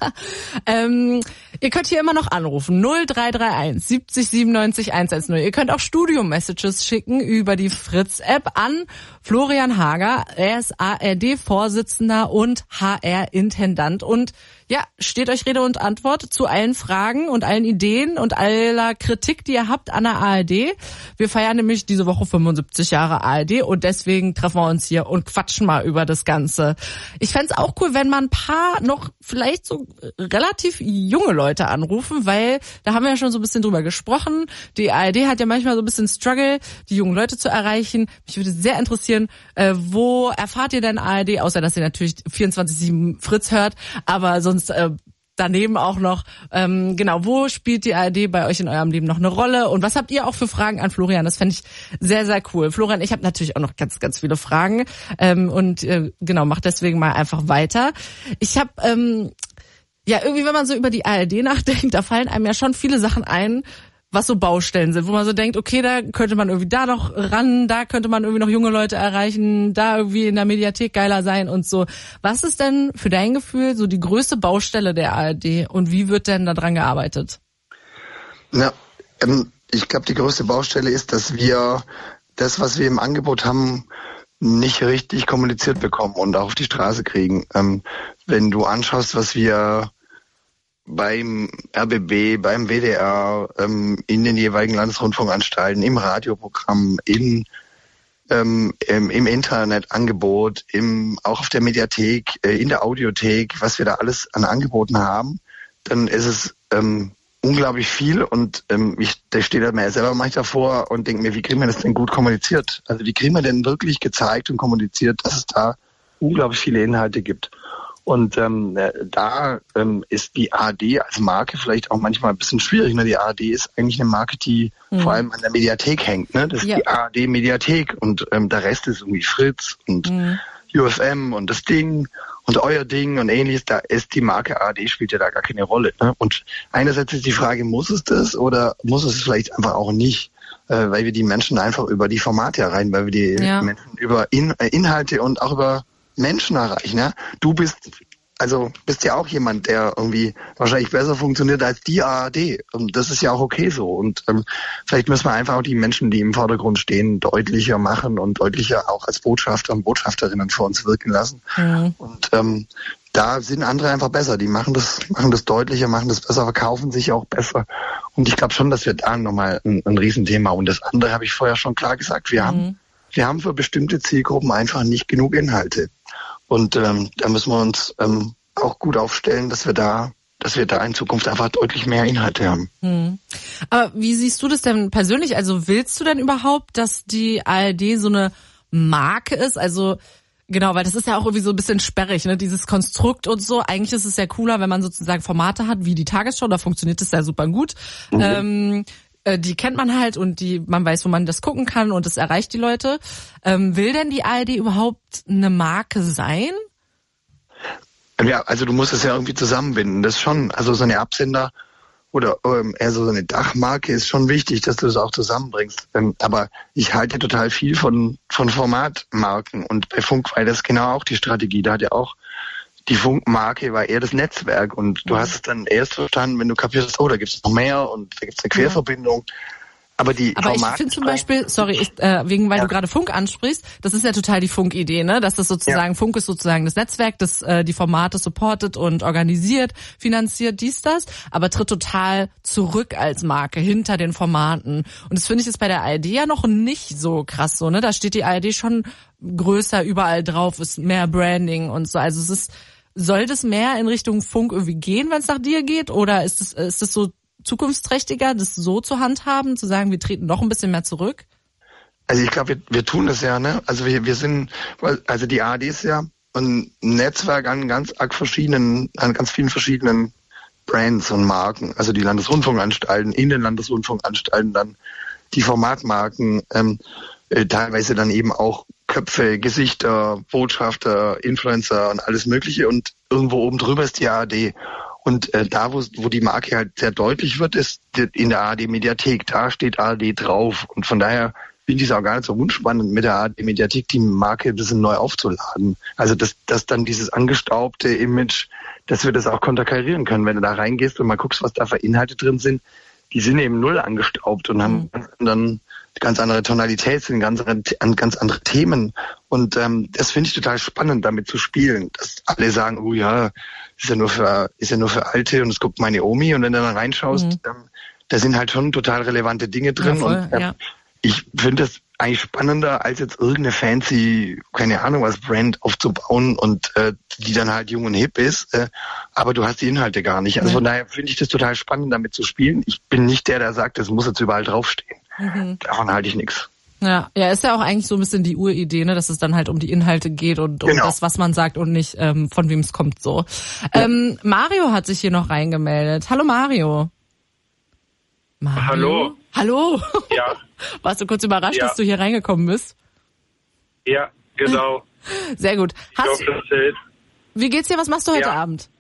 ähm, ihr könnt hier immer noch anrufen, null drei drei eins siebzig siebenundneunzig hundertzehn. Ihr könnt auch Studio-Messages schicken über die Fritz-App an Florian Hager. Er ist A R D-Vorsitzender und H R-Intendant und ja, steht euch Rede und Antwort zu allen Fragen und allen Ideen und aller Kritik, die ihr habt an der A R D. Wir feiern nämlich diese Woche fünfundsiebzig Jahre A R D und deswegen treffen wir uns hier und quatschen mal über das Ganze. Ich fänd's auch cool, wenn man ein paar noch vielleicht so relativ junge Leute anrufen, weil da haben wir ja schon so ein bisschen drüber gesprochen. Die A R D hat ja manchmal so ein bisschen Struggle, die jungen Leute zu erreichen. Mich würde sehr interessieren, äh, wo erfahrt ihr denn A R D, außer dass ihr natürlich vierundzwanzig sieben Fritz hört, aber sonst Äh, daneben auch noch, ähm, genau, wo spielt die A R D bei euch in eurem Leben noch eine Rolle und was habt ihr auch für Fragen an Florian? Das fände ich sehr, sehr cool. Florian, ich habe natürlich auch noch ganz, ganz viele Fragen ähm, und äh, genau, mach deswegen mal einfach weiter. Ich habe, ähm, ja, irgendwie, wenn man so über die A R D nachdenkt, da fallen einem ja schon viele Sachen ein, was so Baustellen sind, wo man so denkt, okay, da könnte man irgendwie da noch ran, da könnte man irgendwie noch junge Leute erreichen, da irgendwie in der Mediathek geiler sein und so. Was ist denn für dein Gefühl so die größte Baustelle der A R D und wie wird denn da dran gearbeitet? Ja, ähm, ich glaube, die größte Baustelle ist, dass wir das, was wir im Angebot haben, nicht richtig kommuniziert bekommen und auch auf die Straße kriegen. Ähm, wenn du anschaust, was wir beim R B B, beim W D R, ähm, in den jeweiligen Landesrundfunkanstalten, im Radioprogramm, in, ähm, im, im Internetangebot, im, auch auf der Mediathek, äh, in der Audiothek, was wir da alles an Angeboten haben, dann ist es ähm, unglaublich viel und ähm, ich da stehe da mir selber manchmal davor und denke mir, wie kriegen wir das denn gut kommuniziert? Also wie kriegen wir denn wirklich gezeigt und kommuniziert, dass es da unglaublich viele Inhalte gibt? Und ähm, da ähm, ist die A R D als Marke vielleicht auch manchmal ein bisschen schwierig. Ne? Die A R D ist eigentlich eine Marke, die mhm. vor allem an der Mediathek hängt. Ne? Das ist ja. die A R D-Mediathek und ähm, der Rest ist irgendwie Fritz und mhm. U F M und das Ding und euer Ding und ähnliches. Da ist die Marke A R D, spielt ja da gar keine Rolle. Ne? Und einerseits ist die Frage, muss es das oder muss es vielleicht einfach auch nicht? Äh, weil wir die Menschen einfach über die Formate erreichen, weil wir die ja. Menschen über In- äh, Inhalte und auch über Menschen erreichen. Ja? Du bist also bist ja auch jemand, der irgendwie wahrscheinlich besser funktioniert als die A R D. Und das ist ja auch okay so. Und ähm, vielleicht müssen wir einfach auch die Menschen, die im Vordergrund stehen, deutlicher machen und deutlicher auch als Botschafter und Botschafterinnen für uns wirken lassen. Mhm. Und ähm, da sind andere einfach besser. Die machen das, machen das deutlicher, machen das besser, verkaufen sich auch besser. Und ich glaube schon, dass wir da nochmal ein, ein Riesenthema. Und das andere habe ich vorher schon klar gesagt. Wir mhm. haben, wir haben für bestimmte Zielgruppen einfach nicht genug Inhalte. Und ähm, da müssen wir uns ähm, auch gut aufstellen, dass wir da, dass wir da in Zukunft einfach deutlich mehr Inhalte haben. Hm. Aber wie siehst du das denn persönlich? Also willst du denn überhaupt, dass die A R D so eine Marke ist? Also genau, weil das ist ja auch irgendwie so ein bisschen sperrig, ne? Dieses Konstrukt und so. Eigentlich ist es ja cooler, wenn man sozusagen Formate hat wie die Tagesschau. Da funktioniert das ja super gut. Mhm. Ähm, die kennt man halt und die man weiß, wo man das gucken kann und es erreicht die Leute. Ähm, will denn die A R D überhaupt eine Marke sein? Ja, also du musst es ja irgendwie zusammenbinden. Das schon, also so eine Absender- oder ähm, eher so eine Dachmarke, ist schon wichtig, dass du das auch zusammenbringst. Ähm, aber ich halte total viel von von Formatmarken und bei Funk war das genau auch die Strategie. Da hat ja auch die Funkmarke war eher das Netzwerk und du hast es dann erst verstanden, wenn du kapierst, oh, da gibt es noch mehr und da gibt es eine Querverbindung. Aber die Aber ich Format- finde zum Beispiel, sorry, ich, äh, wegen, weil Ja. du gerade Funk ansprichst, das ist ja total die Funk-Idee, ne? Dass das sozusagen, Ja. Funk ist sozusagen das Netzwerk, das äh, die Formate supportet und organisiert, finanziert, dies, das, aber tritt total zurück als Marke hinter den Formaten. Und das finde ich jetzt bei der A R D ja noch nicht so krass so, ne? Da steht die A R D schon größer überall drauf, ist mehr Branding und so. Also es ist, soll das mehr in Richtung Funk irgendwie gehen, wenn es nach dir geht? Oder ist es, ist es so zukunftsträchtiger, das so zu handhaben, zu sagen, wir treten noch ein bisschen mehr zurück? Also ich glaube, wir, wir tun das ja, ne? Also wir, wir sind, also die A R D ist ja ein Netzwerk an ganz arg verschiedenen, an ganz vielen verschiedenen Brands und Marken. Also die Landesrundfunkanstalten, in den Landesrundfunkanstalten dann die Formatmarken, ähm, äh, teilweise dann eben auch Köpfe, Gesichter, Botschafter, Influencer und alles Mögliche. Und irgendwo oben drüber ist die A R D. Und äh, da, wo, wo die Marke halt sehr deutlich wird, ist in der A R D-Mediathek. Da steht A R D drauf. Und von daher finde ich es auch gar nicht so unspannend, mit der A R D-Mediathek die Marke ein bisschen neu aufzuladen. Also dass, dass dann dieses angestaubte Image, dass wir das auch konterkarieren können. Wenn du da reingehst und mal guckst, was da für Inhalte drin sind, die sind eben null angestaubt und haben dann ganz andere Tonalität, sind ganz andere, ganz andere Themen. Und ähm, das finde ich total spannend, damit zu spielen. Dass alle sagen, oh ja, ist ja nur für, ist ja nur für Alte und es guckt meine Omi. Und wenn du dann reinschaust, mhm. ähm, da sind halt schon total relevante Dinge drin. Ja, voll, und ähm, ja. ich finde das eigentlich spannender, als jetzt irgendeine fancy, keine Ahnung was, Brand aufzubauen und äh, die dann halt jung und hip ist. Äh, aber du hast die Inhalte gar nicht. Also mhm. von daher finde ich das total spannend, damit zu spielen. Ich bin nicht der, der sagt, das muss jetzt überall draufstehen. Mhm. Davon halte ich nichts. Ja, ja, ist ja auch eigentlich so ein bisschen die Uridee, ne, dass es dann halt um die Inhalte geht und um genau. das, was man sagt und nicht ähm, von wem es kommt so. Ja. Ähm, Mario hat sich hier noch reingemeldet. Hallo Mario. Mario? Hallo. Hallo. Ja. Warst du kurz überrascht, ja. dass du hier reingekommen bist? Ja, genau. Sehr gut. Hast, ich hoffe, das hält. Wie geht's dir? Was machst du heute ja. Abend?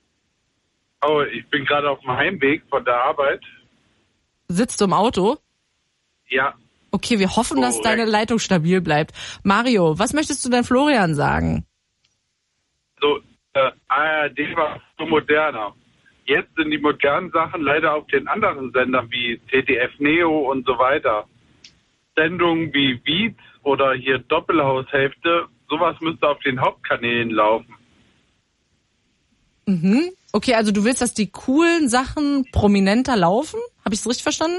Oh, ich bin gerade auf dem Heimweg von der Arbeit. Sitzt du im Auto? Ja. Okay, wir hoffen, dass oh, deine Leitung stabil bleibt. Mario, was möchtest du denn Florian sagen? So, äh, A R D war so moderner. Jetzt sind die modernen Sachen leider auf den anderen Sendern wie Z D F Neo und so weiter. Sendungen wie Beats oder hier Doppelhaushälfte, sowas müsste auf den Hauptkanälen laufen. Mhm. Okay, also du willst, dass die coolen Sachen prominenter laufen? Habe ich es richtig verstanden?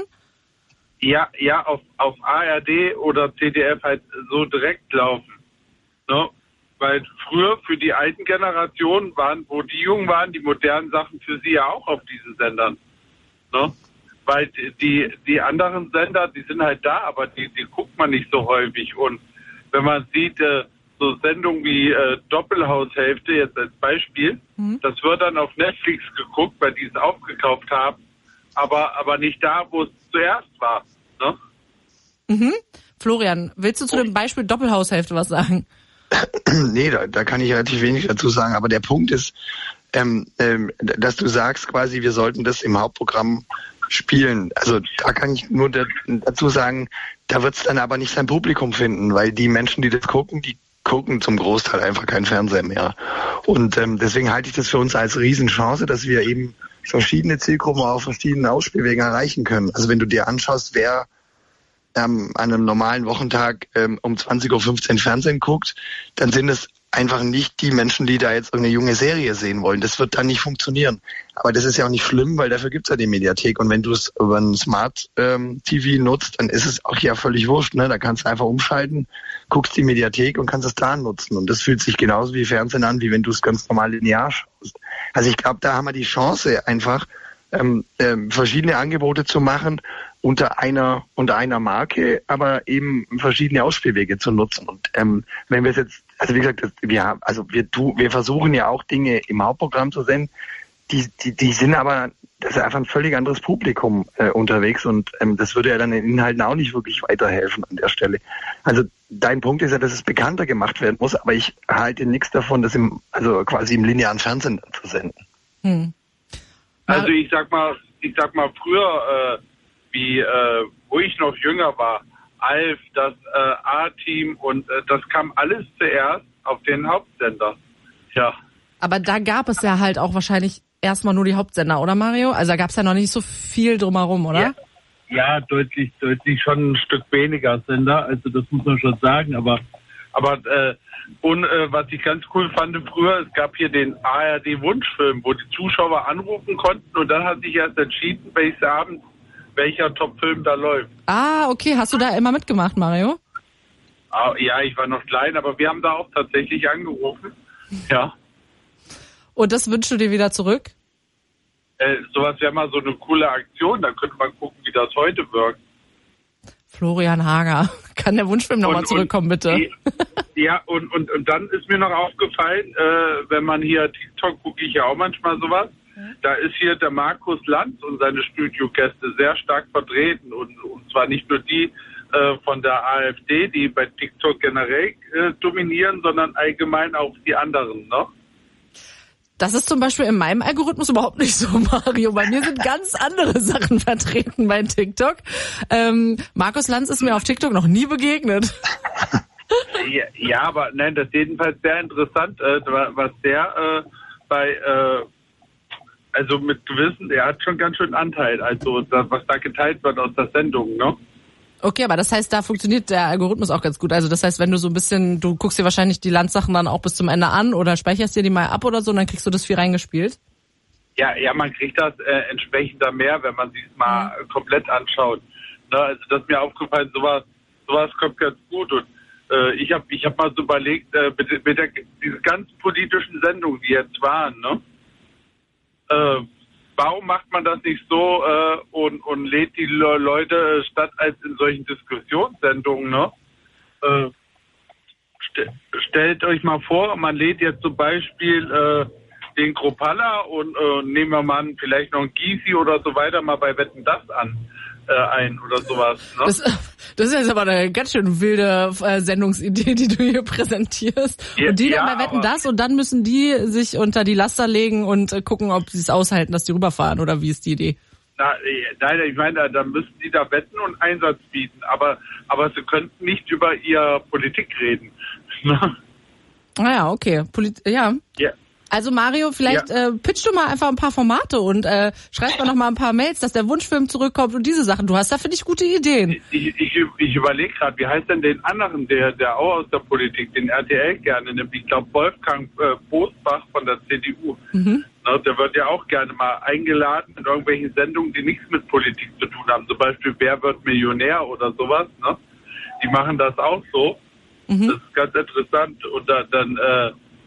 Ja, ja, auf, auf A R D oder Z D F halt so direkt laufen. Ne? Weil früher für die alten Generationen waren, wo die Jungen waren, die modernen Sachen für sie ja auch auf diesen Sendern. Ne? Weil die, die anderen Sender, die sind halt da, aber die, die guckt man nicht so häufig. Und wenn man sieht, äh, so Sendungen wie äh, Doppelhaushälfte, jetzt als Beispiel, mhm. das wird dann auf Netflix geguckt, weil die es aufgekauft haben, aber, aber nicht da, wo es zuerst war. Ne? Mhm. Florian, willst du zu dem Beispiel Doppelhaushälfte was sagen? Nee, da, da kann ich relativ wenig dazu sagen, aber der Punkt ist, ähm, ähm, dass du sagst quasi, wir sollten das im Hauptprogramm spielen. Also da kann ich nur da, dazu sagen, da wird es dann aber nicht sein Publikum finden, weil die Menschen, die das gucken, die gucken zum Großteil einfach keinen Fernseher mehr. Und ähm, deswegen halte ich das für uns als Riesenchance, dass wir eben verschiedene Zielgruppen auf verschiedenen Ausspielwegen erreichen können. Also wenn du dir anschaust, wer ähm, an einem normalen Wochentag ähm, um zwanzig Uhr fünfzehn Fernsehen guckt, dann sind es einfach nicht die Menschen, die da jetzt irgendeine junge Serie sehen wollen. Das wird dann nicht funktionieren. Aber das ist ja auch nicht schlimm, weil dafür gibt's ja die Mediathek. Und wenn du es über ein Smart ähm, T V nutzt, dann ist es auch ja völlig wurscht. Ne? Da kannst du einfach umschalten, guckst die Mediathek und kannst es da nutzen. Und das fühlt sich genauso wie Fernsehen an, wie wenn du es ganz normal linear schaust. Also ich glaube, da haben wir die Chance, einfach ähm, ähm, verschiedene Angebote zu machen unter einer unter einer Marke, aber eben verschiedene Ausspielwege zu nutzen. Und ähm, wenn wir es jetzt, also wie gesagt, das, wir haben, also wir tu, wir versuchen ja auch Dinge im Hauptprogramm zu senden, die die die sind aber, das ist einfach ein völlig anderes Publikum äh, unterwegs und ähm, das würde ja dann den Inhalten auch nicht wirklich weiterhelfen an der Stelle. Also dein Punkt ist ja, dass es bekannter gemacht werden muss, aber ich halte nichts davon, das im also quasi im linearen Fernsehen zu senden. Hm. Also ich sag mal, ich sag mal, früher, äh, wie, äh, wo ich noch jünger war, Alf, das äh, A-Team und äh, das kam alles zuerst auf den Hauptsender. Ja. Aber da gab es ja halt auch wahrscheinlich erstmal nur die Hauptsender, oder Mario? Also da gab es ja noch nicht so viel drumherum, oder? Ja, ja, deutlich, deutlich schon ein Stück weniger Sender, also das muss man schon sagen, aber aber äh, und äh, was ich ganz cool fand früher, es gab hier den A R D-Wunschfilm, wo die Zuschauer anrufen konnten und dann hat sich erst entschieden, welches Abend welcher Top-Film da läuft. Ah, okay. Hast du da immer mitgemacht, Mario? Ah, ja, ich war noch klein, aber wir haben da auch tatsächlich angerufen. Ja. Und das wünschst du dir wieder zurück? Äh, sowas wäre mal so eine coole Aktion, da könnte man gucken, wie das heute wirkt. Florian Hager. Kann der Wunschfilm nochmal zurückkommen, bitte? Die, ja, und, und, und dann ist mir noch aufgefallen, äh, wenn man hier TikTok gucke ich ja auch manchmal sowas, da ist hier der Markus Lanz und seine Studiogäste sehr stark vertreten. Und, und zwar nicht nur die äh, von der AfD, die bei TikTok generell äh, dominieren, sondern allgemein auch die anderen, ne? Das ist zum Beispiel in meinem Algorithmus überhaupt nicht so, Mario. Bei mir sind ganz andere Sachen vertreten bei TikTok. Ähm, Markus Lanz ist mir auf TikTok noch nie begegnet. Ja, ja, aber nein, das ist jedenfalls sehr interessant, äh, was der äh, bei, äh, also mit Gewissen, der hat schon ganz schön Anteil, also da, was da geteilt wird aus der Sendung, ne? Okay, aber das heißt, da funktioniert der Algorithmus auch ganz gut. Also das heißt, wenn du so ein bisschen, du guckst dir wahrscheinlich die Landsachen dann auch bis zum Ende an oder speicherst dir die mal ab oder so und dann kriegst du das viel reingespielt? Ja, ja, man kriegt das äh, entsprechend da mehr, wenn man sich mal mhm. komplett anschaut. Ne, also das ist mir aufgefallen, sowas, sowas kommt ganz gut. Und äh, ich habe ich hab mal so überlegt, äh, mit, mit der, diese ganz politischen Sendungen, die jetzt waren, ne? Äh, warum macht man das nicht so äh, und, und lädt die Le- Leute statt als in solchen Diskussionssendungen, ne? Äh, st- stellt euch mal vor, man lädt jetzt zum Beispiel äh, den Kropalla und äh, nehmen wir mal an, vielleicht noch einen Gysi oder so weiter mal bei Wetten, das an äh, ein oder sowas. Ne? Das, das ist jetzt aber eine ganz schön wilde äh, Sendungsidee, die du hier präsentierst. Ja, und die ja, dann bei Wetten, das und dann müssen die sich unter die Laster legen und äh, gucken, ob sie es aushalten, dass die rüberfahren oder wie ist die Idee? Na, nein, ich meine, da, da müssen die da wetten und Einsatz bieten, aber aber sie könnten nicht über ihre Politik reden. Naja, okay. Polit- ja. Ja. Also Mario, vielleicht ja. äh, pitchst du mal einfach ein paar Formate und äh, schreibst mal noch mal ein paar Mails, dass der Wunschfilm zurückkommt und diese Sachen. Du hast da, finde ich, gute Ideen. Ich, ich, ich überlege gerade, wie heißt denn den anderen, der der auch aus der Politik, den R T L gerne nimmt? Ich glaube, Wolfgang äh, Bosbach von der C D U. Mhm. Na, der wird ja auch gerne mal eingeladen in irgendwelche Sendungen, die nichts mit Politik zu tun haben. Zum Beispiel Wer wird Millionär oder sowas. Ne? Die machen das auch so. Mhm. Das ist ganz interessant. Und da, dann... Äh,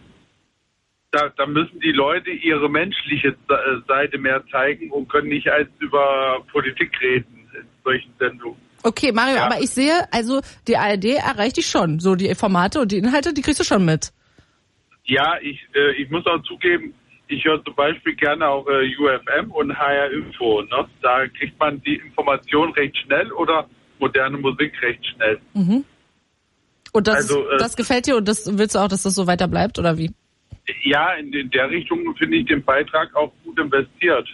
Da, da müssen die Leute ihre menschliche Seite mehr zeigen und können nicht als über Politik reden in solchen Sendungen. Okay, Mario, ja. aber ich sehe, also die A R D erreicht dich schon. So die Formate und die Inhalte, die kriegst du schon mit. Ja, ich äh, ich muss auch zugeben, ich höre zum Beispiel gerne auch äh, U F M und H R Info. Ne? Da kriegt man die Information recht schnell oder moderne Musik recht schnell. Mhm. Und das, also, äh, das gefällt dir und das willst du auch, dass das so weiter bleibt oder wie? Ja, in, in der Richtung finde ich den Beitrag auch gut investiert.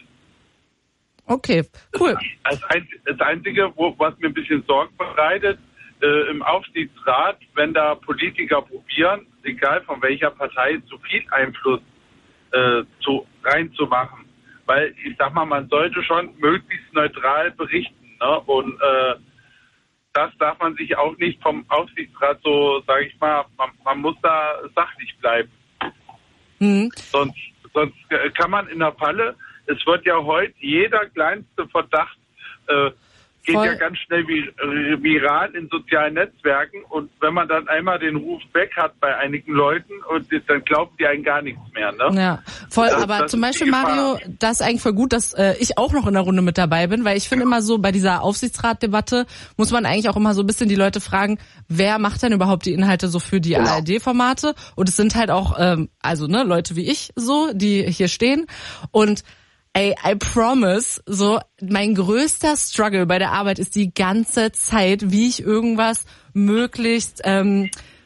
Okay, cool. Das, das Einzige, wo, was mir ein bisschen Sorgen bereitet, äh, im Aufsichtsrat, wenn da Politiker probieren, egal von welcher Partei, zu viel Einfluss äh, zu, reinzumachen. Weil ich sag mal, man sollte schon möglichst neutral berichten. Ne? Und äh, das darf man sich auch nicht vom Aufsichtsrat so, sage ich mal, man, man muss da sachlich bleiben. Mhm. Sonst, sonst kann man in der Falle, es wird ja heute jeder kleinste Verdacht äh, geht Voll. ja ganz schnell viral in sozialen Netzwerken und wenn man dann einmal den Ruf weg hat bei einigen Leuten und dann glauben die einen gar nichts mehr. Ne? Ja, voll. Das, aber das zum Beispiel, Mario, das ist eigentlich voll gut, dass äh, ich auch noch in der Runde mit dabei bin, weil ich finde immer so, bei dieser Aufsichtsratdebatte muss man eigentlich auch immer so ein bisschen die Leute fragen, wer macht denn überhaupt die Inhalte so für die genau. A R D-Formate? Und es sind halt auch, ähm, also ne, Leute wie ich so, die hier stehen und ey, I promise, so mein größter Struggle bei der Arbeit ist die ganze Zeit, wie ich irgendwas möglichst ähm,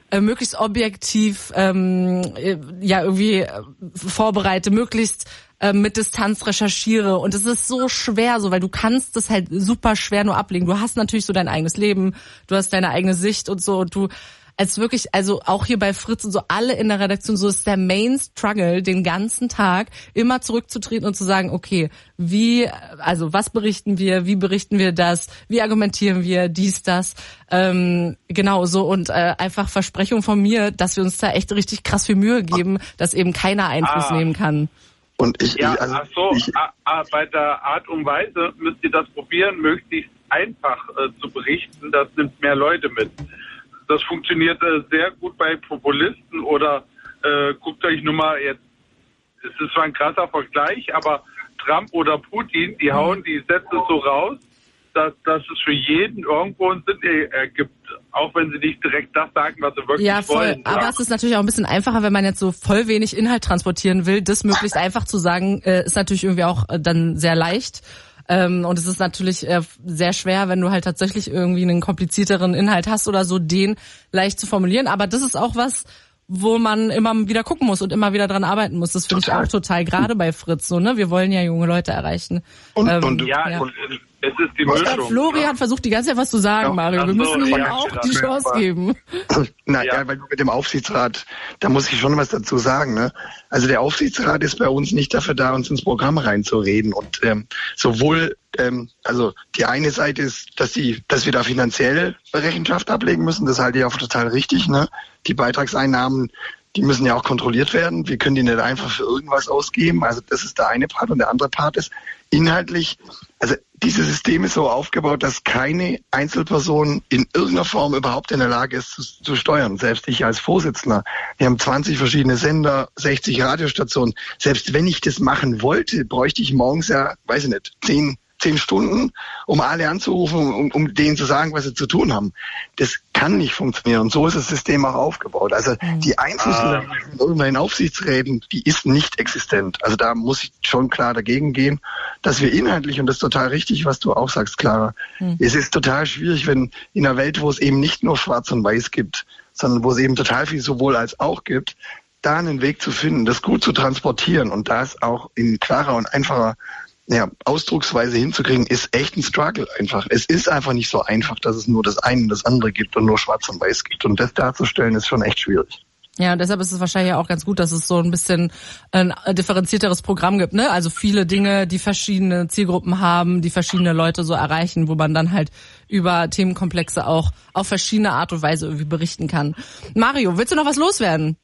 äh, möglichst objektiv ähm, äh, ja irgendwie äh, vorbereite, möglichst äh, mit Distanz recherchiere. Und es ist so schwer, so weil du kannst das halt super schwer nur ablegen. Du hast natürlich so dein eigenes Leben, du hast deine eigene Sicht und so. Und du als wirklich, also auch hier bei Fritz und so, alle in der Redaktion, so ist der Main Struggle, den ganzen Tag immer zurückzutreten und zu sagen, okay, wie, also was berichten wir, wie berichten wir das, wie argumentieren wir dies, das, ähm, genau so und äh, einfach Versprechung von mir, dass wir uns da echt richtig krass viel Mühe geben, dass eben keiner Einfluss ah. nehmen kann. Und ich, ja, ich, also ach so, ich, a, a, bei der Art und Weise müsst ihr das probieren, möglichst einfach äh, zu berichten, das nimmt mehr Leute mit. Das funktioniert äh, sehr gut bei Populisten oder äh, guckt euch nur mal jetzt, es ist zwar ein krasser Vergleich, aber Trump oder Putin, die hauen die Sätze so raus, dass, dass es für jeden irgendwo einen Sinn ergibt, auch wenn sie nicht direkt das sagen, was sie wirklich ja, voll. wollen. Aber ja. Es ist natürlich auch ein bisschen einfacher, wenn man jetzt so voll wenig Inhalt transportieren will. Das möglichst einfach zu sagen, äh, ist natürlich irgendwie auch äh, dann sehr leicht. Ähm, und es ist natürlich äh, sehr schwer, wenn du halt tatsächlich irgendwie einen komplizierteren Inhalt hast oder so, den leicht zu formulieren. Aber das ist auch was, wo man immer wieder gucken muss und immer wieder dran arbeiten muss. Das finde ich auch total, gerade bei Fritz so, ne? Wir wollen ja junge Leute erreichen. Und, ähm, und ja, ja. Und es ist die Mischung. Florian ne? versucht die ganze Zeit was zu sagen, ja. Mario. Wir Ach so, müssen ihm ja, auch klar. die Chance geben. Na ja. Ja. weil mit dem Aufsichtsrat, da muss ich schon was dazu sagen. Ne? Also der Aufsichtsrat ist bei uns nicht dafür da, uns ins Programm reinzureden. Und ähm, sowohl, ähm, also die eine Seite ist, dass die, dass wir da finanziell Rechenschaft ablegen müssen. Das halte ich auch für total richtig. Ne? Die Beitragseinnahmen, die müssen ja auch kontrolliert werden. Wir können die nicht einfach für irgendwas ausgeben. Also das ist der eine Part. Und der andere Part ist inhaltlich, also dieses System ist so aufgebaut, dass keine Einzelperson in irgendeiner Form überhaupt in der Lage ist zu, zu steuern. Selbst ich als Vorsitzender. Wir haben zwanzig verschiedene Sender, sechzig Radiostationen. Selbst wenn ich das machen wollte, bräuchte ich morgens ja, weiß ich nicht, zehn zehn Stunden, um alle anzurufen, um, um denen zu sagen, was sie zu tun haben. Das kann nicht funktionieren. Und so ist das System auch aufgebaut. Also die Einflussnahme von irgendwelchen Aufsichtsräten, die ist nicht existent. Also da muss ich schon klar dagegen gehen, dass wir inhaltlich, und das ist total richtig, was du auch sagst, Clara, mhm. es ist total schwierig, wenn in einer Welt, wo es eben nicht nur Schwarz und Weiß gibt, sondern wo es eben total viel sowohl als auch gibt, da einen Weg zu finden, das gut zu transportieren und das auch in klarer und einfacher ja, Ausdrucksweise hinzukriegen, ist echt ein Struggle einfach. Es ist einfach nicht so einfach, dass es nur das eine und das andere gibt und nur Schwarz und Weiß gibt. Und das darzustellen, ist schon echt schwierig. Ja, und deshalb ist es wahrscheinlich auch ganz gut, dass es so ein bisschen ein differenzierteres Programm gibt, ne? Also viele Dinge, die verschiedene Zielgruppen haben, die verschiedene Leute so erreichen, wo man dann halt über Themenkomplexe auch auf verschiedene Art und Weise irgendwie berichten kann. Mario, willst du noch was loswerden?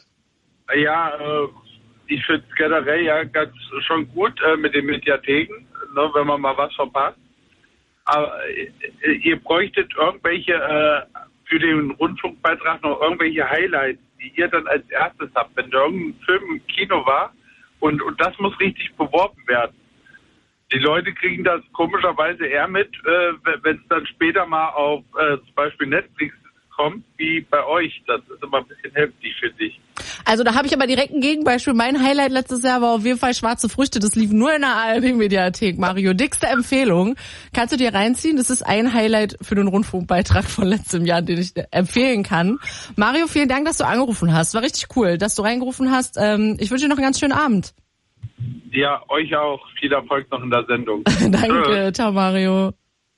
Ja, äh ich finde es generell ja ganz schon gut äh, mit den Mediatheken, ne, wenn man mal was verpasst. Aber äh, ihr bräuchtet irgendwelche, äh, für den Rundfunkbeitrag noch irgendwelche Highlights, die ihr dann als erstes habt, wenn da irgendein Film im Kino war und, und das muss richtig beworben werden. Die Leute kriegen das komischerweise eher mit, äh, wenn es dann später mal auf äh, zum Beispiel Netflix kommt, wie bei euch. Das ist immer ein bisschen heftig, finde ich. Also da habe ich aber direkt ein Gegenbeispiel. Mein Highlight letztes Jahr war auf jeden Fall Schwarze Früchte. Das lief nur in der A R D-Mediathek. Mario, dickste Empfehlung. Kannst du dir reinziehen? Das ist ein Highlight für den Rundfunkbeitrag von letztem Jahr, den ich empfehlen kann. Mario, vielen Dank, dass du angerufen hast. War richtig cool, dass du reingerufen hast. Ich wünsche dir noch einen ganz schönen Abend. Ja, euch auch. Viel Erfolg noch in der Sendung. Danke, ciao Mario.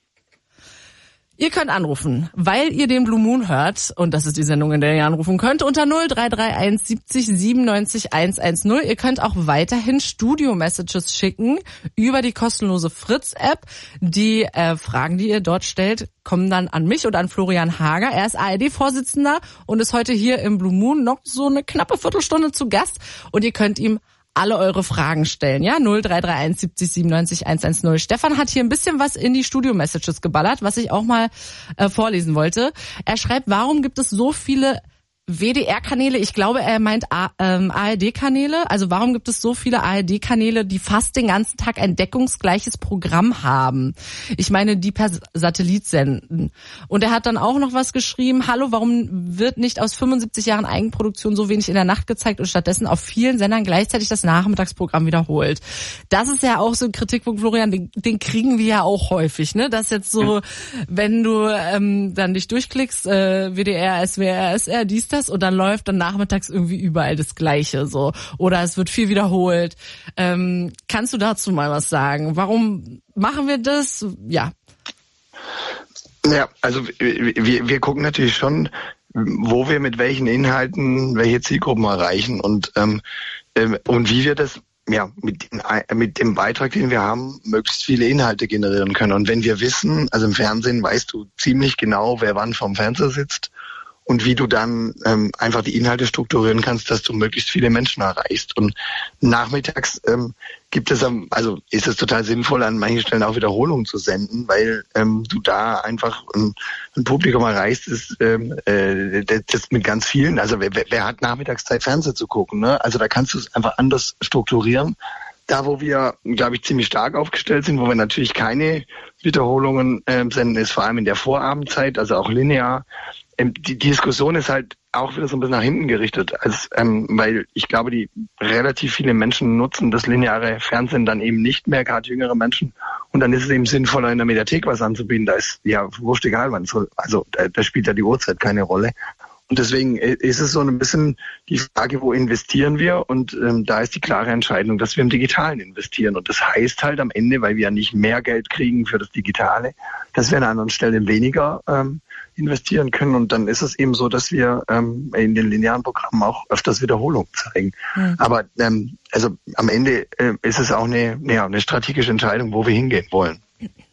Ihr könnt anrufen, weil ihr den Blue Moon hört, und das ist die Sendung, in der ihr anrufen könnt, unter null drei drei eins siebzig siebenundneunzig hundertzehn. Ihr könnt auch weiterhin Studio-Messages schicken über die kostenlose Fritz-App. Die äh, Fragen, die ihr dort stellt, kommen dann an mich und an Florian Hager. Er ist A R D-Vorsitzender und ist heute hier im Blue Moon noch so eine knappe Viertelstunde zu Gast. Und ihr könnt ihm alle eure Fragen stellen, ja? null drei drei eins siebzig siebenundneunzig hundertzehn. Stefan hat hier ein bisschen was in die Studio-Messages geballert, was ich auch mal äh, vorlesen wollte. Er schreibt, warum gibt es so viele W D R-Kanäle, ich glaube, er meint A, ähm, A R D-Kanäle. Also warum gibt es so viele A R D-Kanäle, die fast den ganzen Tag ein deckungsgleiches Programm haben? Ich meine, die per Satellit senden. Und er hat dann auch noch was geschrieben. Hallo, warum wird nicht aus fünfundsiebzig Jahren Eigenproduktion so wenig in der Nacht gezeigt und stattdessen auf vielen Sendern gleichzeitig das Nachmittagsprogramm wiederholt? Das ist ja auch so ein Kritikpunkt, Florian, den, den kriegen wir ja auch häufig, ne? Das jetzt so, wenn du ähm, dann dich durchklickst, äh, W D R, S W R, S R, dies, das, und dann läuft dann nachmittags irgendwie überall das Gleiche, so. Oder es wird viel wiederholt. Ähm, kannst du dazu mal was sagen? Warum machen wir das? Ja. Ja, also wir, wir gucken natürlich schon, wo wir mit welchen Inhalten welche Zielgruppen erreichen und ähm, und wie wir das ja mit, mit dem Beitrag, den wir haben, möglichst viele Inhalte generieren können. Und wenn wir wissen, also im Fernsehen weißt du ziemlich genau, wer wann vorm Fernseher sitzt und wie du dann ähm, einfach die Inhalte strukturieren kannst, dass du möglichst viele Menschen erreichst. Und nachmittags ähm, gibt es, also ist es total sinnvoll, an manchen Stellen auch Wiederholungen zu senden, weil ähm, du da einfach ein, ein Publikum erreichst, das, ähm, äh, das mit ganz vielen, also wer, wer hat Nachmittagszeit, Fernsehen zu gucken, ne? Also da kannst du es einfach anders strukturieren. Da, wo wir, glaube ich, ziemlich stark aufgestellt sind, wo wir natürlich keine Wiederholungen äh, senden, ist vor allem in der Vorabendzeit, also auch linear. Ähm, die, die Diskussion ist halt auch wieder so ein bisschen nach hinten gerichtet, als, ähm, weil ich glaube, die relativ viele Menschen nutzen das lineare Fernsehen dann eben nicht mehr, gerade jüngere Menschen. Und dann ist es eben sinnvoller, in der Mediathek was anzubieten. Da ist ja wurscht egal, wann es soll. Also da, da spielt ja die Uhrzeit keine Rolle. Und deswegen ist es so ein bisschen die Frage, wo investieren wir? Und ähm, da ist die klare Entscheidung, dass wir im Digitalen investieren. Und das heißt halt am Ende, weil wir ja nicht mehr Geld kriegen für das Digitale, dass wir an anderen Stellen weniger ähm, investieren können. Und dann ist es eben so, dass wir ähm, in den linearen Programmen auch öfters Wiederholungen zeigen. Mhm. Aber ähm, also am Ende äh, ist es auch eine, ja, eine strategische Entscheidung, wo wir hingehen wollen.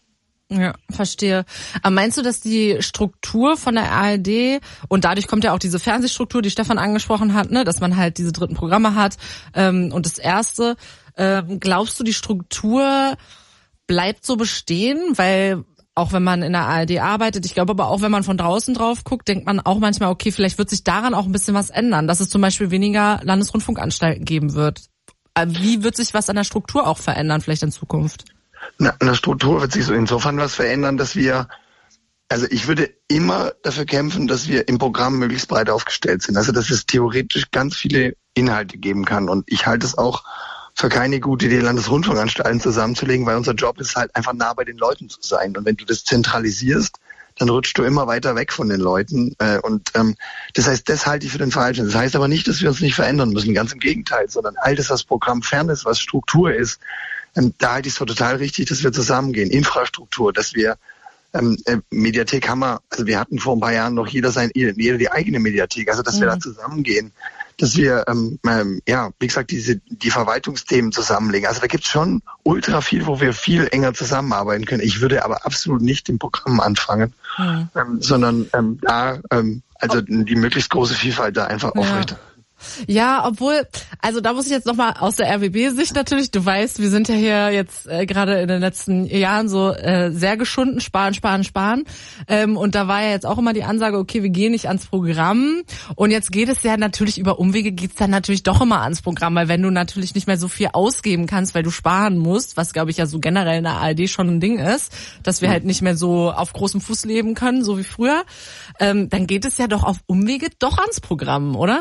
Ja, verstehe. Aber meinst du, dass die Struktur von der A R D, und dadurch kommt ja auch diese Fernsehstruktur, die Stefan angesprochen hat, ne, dass man halt diese dritten Programme hat, ähm, und das erste, äh, glaubst du, die Struktur bleibt so bestehen? Weil auch wenn man in der A R D arbeitet, ich glaube aber auch, wenn man von draußen drauf guckt, denkt man auch manchmal, okay, vielleicht wird sich daran auch ein bisschen was ändern, dass es zum Beispiel weniger Landesrundfunkanstalten geben wird. Wie wird sich was an der Struktur auch verändern, vielleicht in Zukunft? Na, an der Struktur wird sich so insofern was verändern, dass wir, also ich würde immer dafür kämpfen, dass wir im Programm möglichst breit aufgestellt sind. Also dass es theoretisch ganz viele Inhalte geben kann. Und ich halte es auch für keine gute Idee, Landesrundfunkanstalten zusammenzulegen, weil unser Job ist halt einfach nah bei den Leuten zu sein. Und wenn du das zentralisierst, dann rutschst du immer weiter weg von den Leuten. Und ähm, das heißt, das halte ich für den Falschen. Das heißt aber nicht, dass wir uns nicht verändern müssen, ganz im Gegenteil, sondern all das, was Programm fern ist, was Struktur ist, ähm, da halte ich es für total richtig, dass wir zusammengehen. Infrastruktur, dass wir ähm, äh, Mediathek haben wir, also wir hatten vor ein paar Jahren noch jeder sein, jeder die eigene Mediathek, also dass mhm. wir da zusammengehen, dass wir, ähm, ähm, ja, wie gesagt, diese die Verwaltungsthemen zusammenlegen. Also da gibt's schon ultra viel, wo wir viel enger zusammenarbeiten können. Ich würde aber absolut nicht im Programm anfangen, mhm. ähm, sondern ähm, da, ähm, also die möglichst große Vielfalt da einfach ja. aufrechterhalten. Ja, obwohl, also da muss ich jetzt nochmal aus der R B B-Sicht natürlich, du weißt, wir sind ja hier jetzt äh, gerade in den letzten Jahren so äh, sehr geschunden, sparen, sparen, sparen. Ähm, und da war ja jetzt auch immer die Ansage, okay, wir gehen nicht ans Programm. Und jetzt geht es ja natürlich über Umwege, geht's dann natürlich doch immer ans Programm, weil wenn du natürlich nicht mehr so viel ausgeben kannst, weil du sparen musst, was glaube ich ja so generell in der A R D schon ein Ding ist, dass wir halt nicht mehr so auf großem Fuß leben können, so wie früher, ähm, dann geht es ja doch auf Umwege doch ans Programm, oder?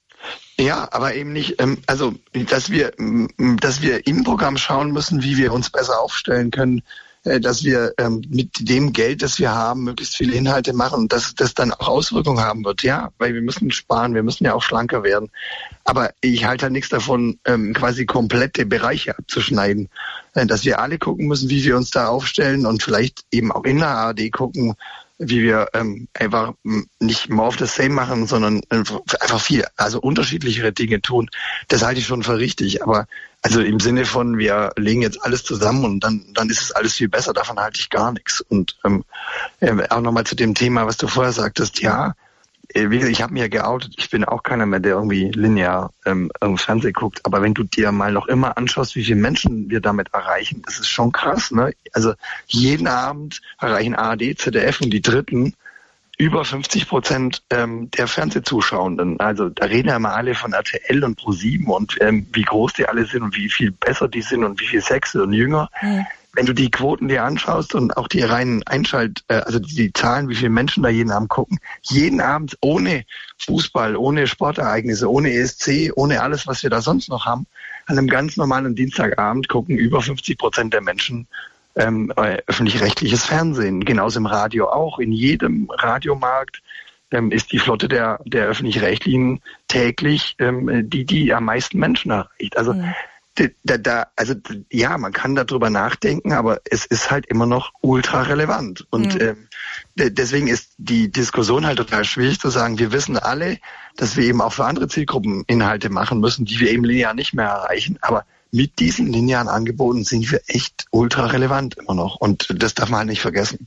Ja, aber eben nicht, ähm, also dass wir, dass wir im Programm schauen müssen, wie wir uns besser aufstellen können, äh, dass wir ähm, mit dem Geld, das wir haben, möglichst viele Inhalte machen und dass das dann auch Auswirkungen haben wird. Ja, weil wir müssen sparen, wir müssen ja auch schlanker werden. Aber ich halte halt nichts davon, ähm, quasi komplette Bereiche abzuschneiden. Äh, dass wir alle gucken müssen, wie wir uns da aufstellen und vielleicht eben auch in der A R D gucken, wie wir ähm, einfach nicht more of the same machen, sondern einfach viel, also unterschiedlichere Dinge tun. Das halte ich schon für richtig. Aber also im Sinne von, wir legen jetzt alles zusammen und dann dann ist es alles viel besser, davon halte ich gar nichts. Und ähm, auch nochmal zu dem Thema, was du vorher sagtest, ja, wie gesagt, ich habe mich ja geoutet, ich bin auch keiner mehr, der irgendwie linear ähm, im Fernsehen guckt, aber wenn du dir mal noch immer anschaust, wie viele Menschen wir damit erreichen, das ist schon krass, ne? Also jeden Abend erreichen A R D, Z D F und die Dritten über fünfzig Prozent ähm, der Fernsehzuschauenden. Also da reden ja immer alle von R T L und ProSieben und ähm, wie groß die alle sind und wie viel besser die sind und wie viel sexy und jünger. Mhm. Wenn du die Quoten dir anschaust und auch die reinen Einschalt, äh, also die, die Zahlen, wie viele Menschen da jeden Abend gucken, jeden Abend ohne Fußball, ohne Sportereignisse, ohne E S C, ohne alles, was wir da sonst noch haben, an einem ganz normalen Dienstagabend gucken über fünfzig Prozent der Menschen ähm, äh, öffentlich-rechtliches Fernsehen. Genauso im Radio auch. In jedem Radiomarkt ähm, ist die Flotte der, der öffentlich-rechtlichen täglich ähm, die, die am meisten Menschen erreicht. Also mhm. Da, da, also ja, man kann darüber nachdenken, aber es ist halt immer noch ultra relevant. Und mhm. ähm, deswegen ist die Diskussion halt total schwierig zu sagen, wir wissen alle, dass wir eben auch für andere Zielgruppen Inhalte machen müssen, die wir eben linear nicht mehr erreichen. Aber mit diesen linearen Angeboten sind wir echt ultra relevant immer noch. Und das darf man halt nicht vergessen.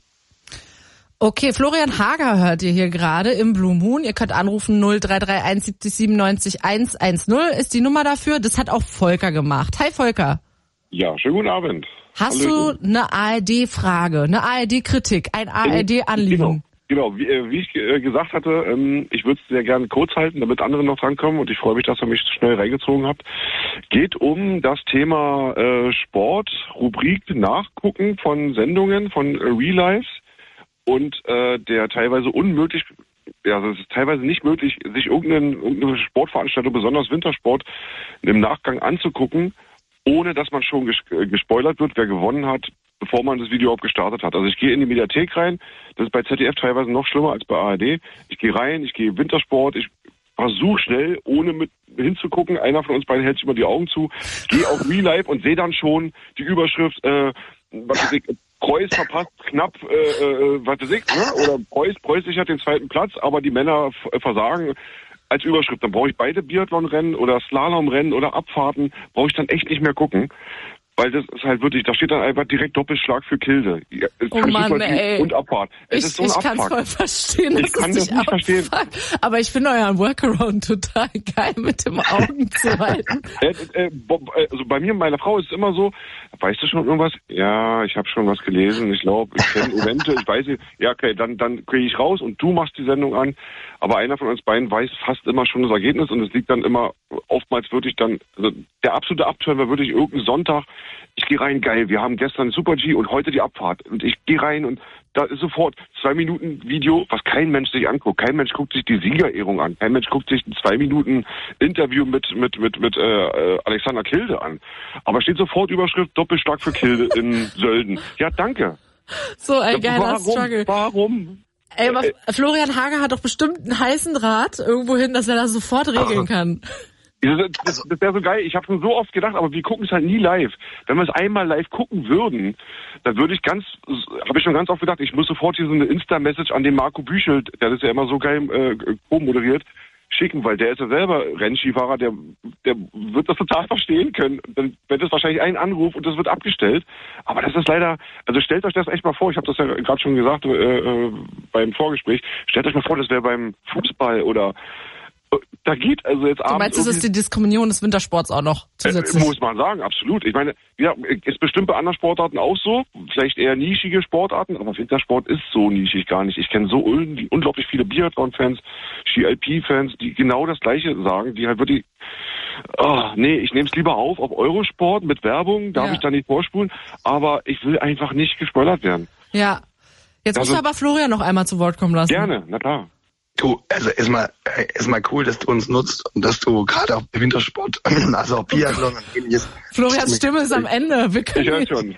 Okay, Florian Hager hört ihr hier gerade im Blue Moon. Ihr könnt anrufen null drei drei eins siebzig siebenundneunzig hundertzehn ist die Nummer dafür. Das hat auch Volker gemacht. Hi Volker. Ja, schönen guten Abend. Hast Hallöchen. du eine A R D-Frage, eine A R D-Kritik, ein A R D-Anliegen? Genau, genau. Wie, äh, wie ich äh, gesagt hatte, ähm, ich würde es sehr gerne kurz halten, damit andere noch drankommen und ich freue mich, dass ihr mich schnell reingezogen habt. Geht um das Thema äh, Sport, Rubrik Nachgucken von Sendungen, von äh, Real Lives. Und äh, der teilweise unmöglich, ja, es ist teilweise nicht möglich, sich irgendeine, irgendeine Sportveranstaltung, besonders Wintersport, im Nachgang anzugucken, ohne dass man schon ges- gespoilert wird, wer gewonnen hat, bevor man das Video überhaupt gestartet hat. Also ich gehe in die Mediathek rein, das ist bei Z D F teilweise noch schlimmer als bei A R D. Ich gehe rein, ich gehe Wintersport, ich versuche schnell, ohne mit hinzugucken, einer von uns beiden hält sich immer die Augen zu, gehe auf Real Life und sehe dann schon die Überschrift, äh, was weiß ich, Preuß verpasst knapp, äh, äh, was weiß ich, ne? Oder Preuß, Preuß sichert den zweiten Platz, aber die Männer f- versagen als Überschrift. Dann brauche ich beide Biathlonrennen oder Slalomrennen oder Abfahrten, brauche ich dann echt nicht mehr gucken. Weil das ist halt wirklich, da steht dann einfach direkt Doppelschlag für Kilde. Ja, oh Mann, ey. Und Abfahrt. Es ich ist so ein ich kann es voll verstehen. Ich kann das nicht verstehen. Aber ich finde euren Workaround total geil, mit dem Augen zu halten. Äh, äh, also bei mir und meiner Frau ist es immer so, weißt du schon irgendwas? Ja, ich habe schon was gelesen. Ich glaube, ich kenne Evente, ich weiß nicht. Ja, okay, dann, dann kriege ich raus und du machst die Sendung an. Aber einer von uns beiden weiß fast immer schon das Ergebnis und es liegt dann immer oftmals wirklich dann, also der absolute Abturn war wirklich irgendein Sonntag. Ich gehe rein, geil, wir haben gestern Super G und heute die Abfahrt. Und ich gehe rein und da ist sofort zwei Minuten Video, was kein Mensch sich anguckt. Kein Mensch guckt sich die Siegerehrung an. Kein Mensch guckt sich ein zwei Minuten Interview mit mit mit mit äh, Alexander Kilde an. Aber steht sofort Überschrift Doppelstark für Kilde in Sölden. Ja, danke. So ein geiler warum, Struggle. Warum? Ey, aber Florian Hager hat doch bestimmt einen heißen Draht irgendwo hin, dass er das sofort regeln kann. Das, das, das wäre so geil. Ich habe schon so oft gedacht, aber wir gucken es halt nie live. Wenn wir es einmal live gucken würden, dann würde ich ganz, habe ich schon ganz oft gedacht, ich muss sofort hier so eine Insta-Message an den Marco Büchelt, der das ja immer so geil äh, co-moderiert, schicken, weil der ist ja selber Rennskifahrer, der, der wird das total verstehen können. Dann wird es wahrscheinlich ein Anruf und das wird abgestellt. Aber das ist leider, also stellt euch das echt mal vor, ich habe das ja gerade schon gesagt äh, äh, beim Vorgespräch, stellt euch mal vor, das wäre beim Fußball oder da geht also jetzt abends. Du meinst, es ist die Diskriminierung des Wintersports auch noch zusätzlich? Äh, muss man sagen, absolut. Ich meine, ja, ist bestimmt bei anderen Sportarten auch so. Vielleicht eher nischige Sportarten, aber Wintersport ist so nischig gar nicht. Ich kenne so un- unglaublich viele Biathlon-Fans, Ski L P-Fans, die genau das Gleiche sagen, die halt wirklich, oh, nee, ich nehme es lieber auf, auf Eurosport mit Werbung, darf ja. ich da nicht vorspulen, aber ich will einfach nicht gespoilert werden. Ja. Jetzt also, musst du aber Florian noch einmal zu Wort kommen lassen. Gerne, na klar. Du, also erstmal erstmal cool, dass du uns nutzt und dass du gerade auch Wintersport, also auch Biathlon und ähnliches. Florians Stimme ist am Ende. Wir können ich höre schon.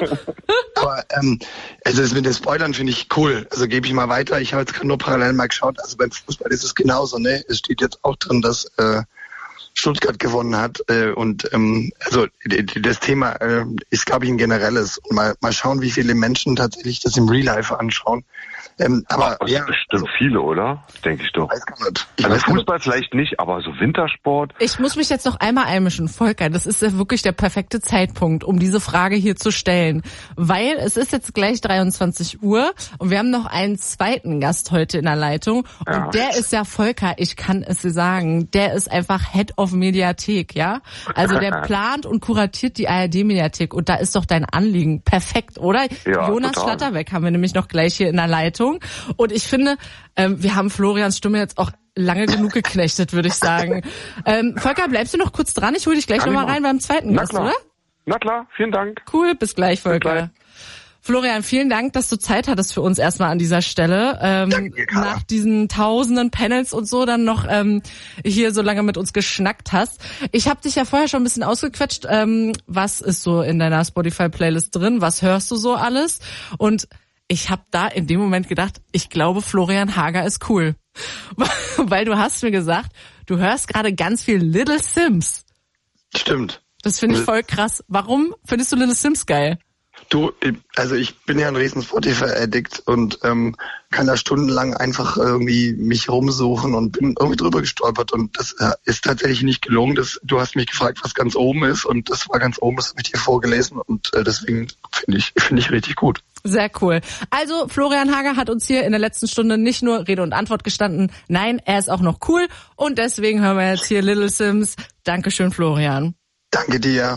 Aber ähm, also das mit den Spoilern finde ich cool. Also gebe ich mal weiter. Ich habe jetzt nur parallel mal geschaut. Also beim Fußball ist es genauso, ne? Es steht jetzt auch drin, dass äh, Stuttgart gewonnen hat äh, und ähm, also das Thema äh, ist, glaube ich, ein generelles. Und mal mal schauen, wie viele Menschen tatsächlich das im Real Life anschauen. Ähm, aber Ach, ja, bestimmt also, viele, oder? Denke ich doch. Weiß gar nicht. Ich also weiß Fußball nicht. Vielleicht nicht, aber so Wintersport. Ich muss mich jetzt noch einmal einmischen, Volker. Das ist ja wirklich der perfekte Zeitpunkt, um diese Frage hier zu stellen. Weil es ist jetzt gleich dreiundzwanzig Uhr und wir haben noch einen zweiten Gast heute in der Leitung. Und ja. der ist ja Volker, ich kann es dir sagen, der ist einfach Head of of Mediathek, ja? Also der plant und kuratiert die A R D-Mediathek und da ist doch dein Anliegen perfekt, oder? Ja, Jonas total. Schlatterbeck haben wir nämlich noch gleich hier in der Leitung und ich finde, ähm, wir haben Florians Stimme jetzt auch lange genug geknechtet, würde ich sagen. Ähm, Volker, bleibst du noch kurz dran? Ich hole dich gleich nochmal rein beim zweiten Gast, oder? Na klar, vielen Dank. Cool, bis gleich, Volker. Bis gleich. Florian, vielen Dank, dass du Zeit hattest für uns erstmal an dieser Stelle. Ähm, Danke, nach diesen tausenden Panels und so dann noch ähm, hier so lange mit uns geschnackt hast. Ich habe dich ja vorher schon ein bisschen ausgequetscht. Ähm, was ist so in deiner Spotify-Playlist drin? Was hörst du so alles? Und ich habe da in dem Moment gedacht, ich glaube, Florian Hager ist cool. Weil du hast mir gesagt, du hörst gerade ganz viel Little Sims. Stimmt. Das finde ich voll krass. Warum findest du Little Sims geil? Du, also ich bin ja ein riesen Spotify-Addict und ähm, kann da stundenlang einfach irgendwie mich rumsuchen und bin irgendwie drüber gestolpert und das äh, ist tatsächlich nicht gelungen. Das, du hast mich gefragt, was ganz oben ist und das war ganz oben, das habe ich dir vorgelesen und äh, deswegen finde ich, finde ich richtig gut. Sehr cool. Also Florian Hager hat uns hier in der letzten Stunde nicht nur Rede und Antwort gestanden, nein, er ist auch noch cool und deswegen hören wir jetzt hier Little Sims. Dankeschön, Florian. Danke dir.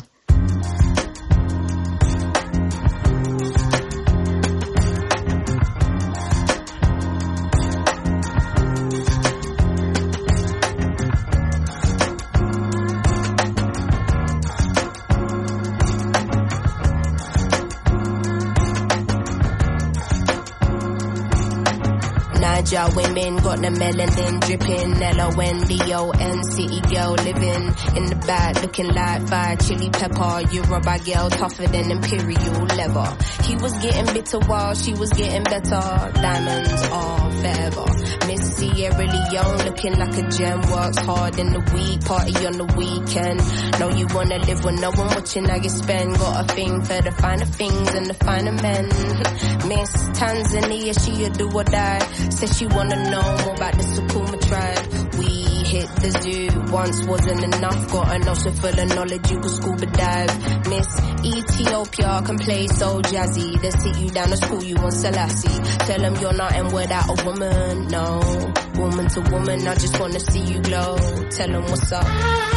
Naija women got the melanin dripping. L O N D O N, city girl living in the back looking like fire chili pepper. Yoruba girl tougher than imperial leather. He was getting bitter while she was getting better. Diamonds are forever. Miss Sierra Leone looking like a gem. Works hard in the week, party on the weekend. Know you wanna live when no one watching how you spend. Got a thing for the finer things and the finer men. Miss Tanzania, she a do or die. Says she wanna know more about the Sukuma tribe. We hit the zoo, once wasn't enough. Got an ocean full of knowledge, you could scuba dive. Miss Ethiopia can play so jazzy. They sit you down to school, you on Selassie. Tell them you're nothing without a woman, no. Woman to woman, I just wanna see you glow. Tell them what's up.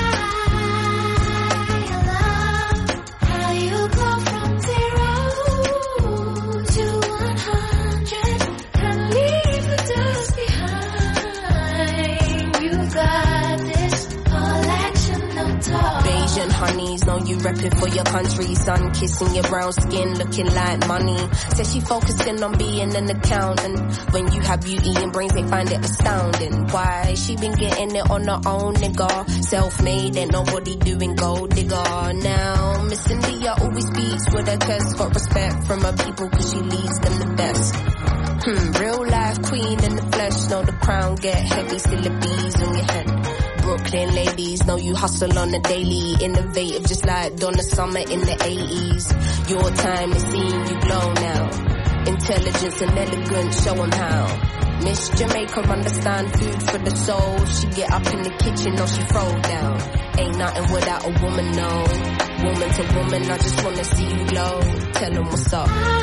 Asian honeys, know you reppin' for your country. Sun kissing your brown skin, looking like money. Says she focusing on being an accountant. When you have beauty and brains, they find it astounding. Why? She been getting it on her own, nigga. Self-made, ain't nobody doing gold digger. Now, Miss India always speaks with her chest. Got respect from her people, cause she leads them the best. Hmm, real life queen in the flesh. Know the crown get heavy, still the bees on your head. Brooklyn ladies, know you hustle on the daily. Innovative just like Donna Summer in the eighties. Your time is seeing you glow now. Intelligence and elegance, show 'em how. Miss Jamaica understand food for the soul. She get up in the kitchen, know she throw down. Ain't nothing without a woman, no. Woman to woman, I just wanna see you glow. Tell 'em what's up.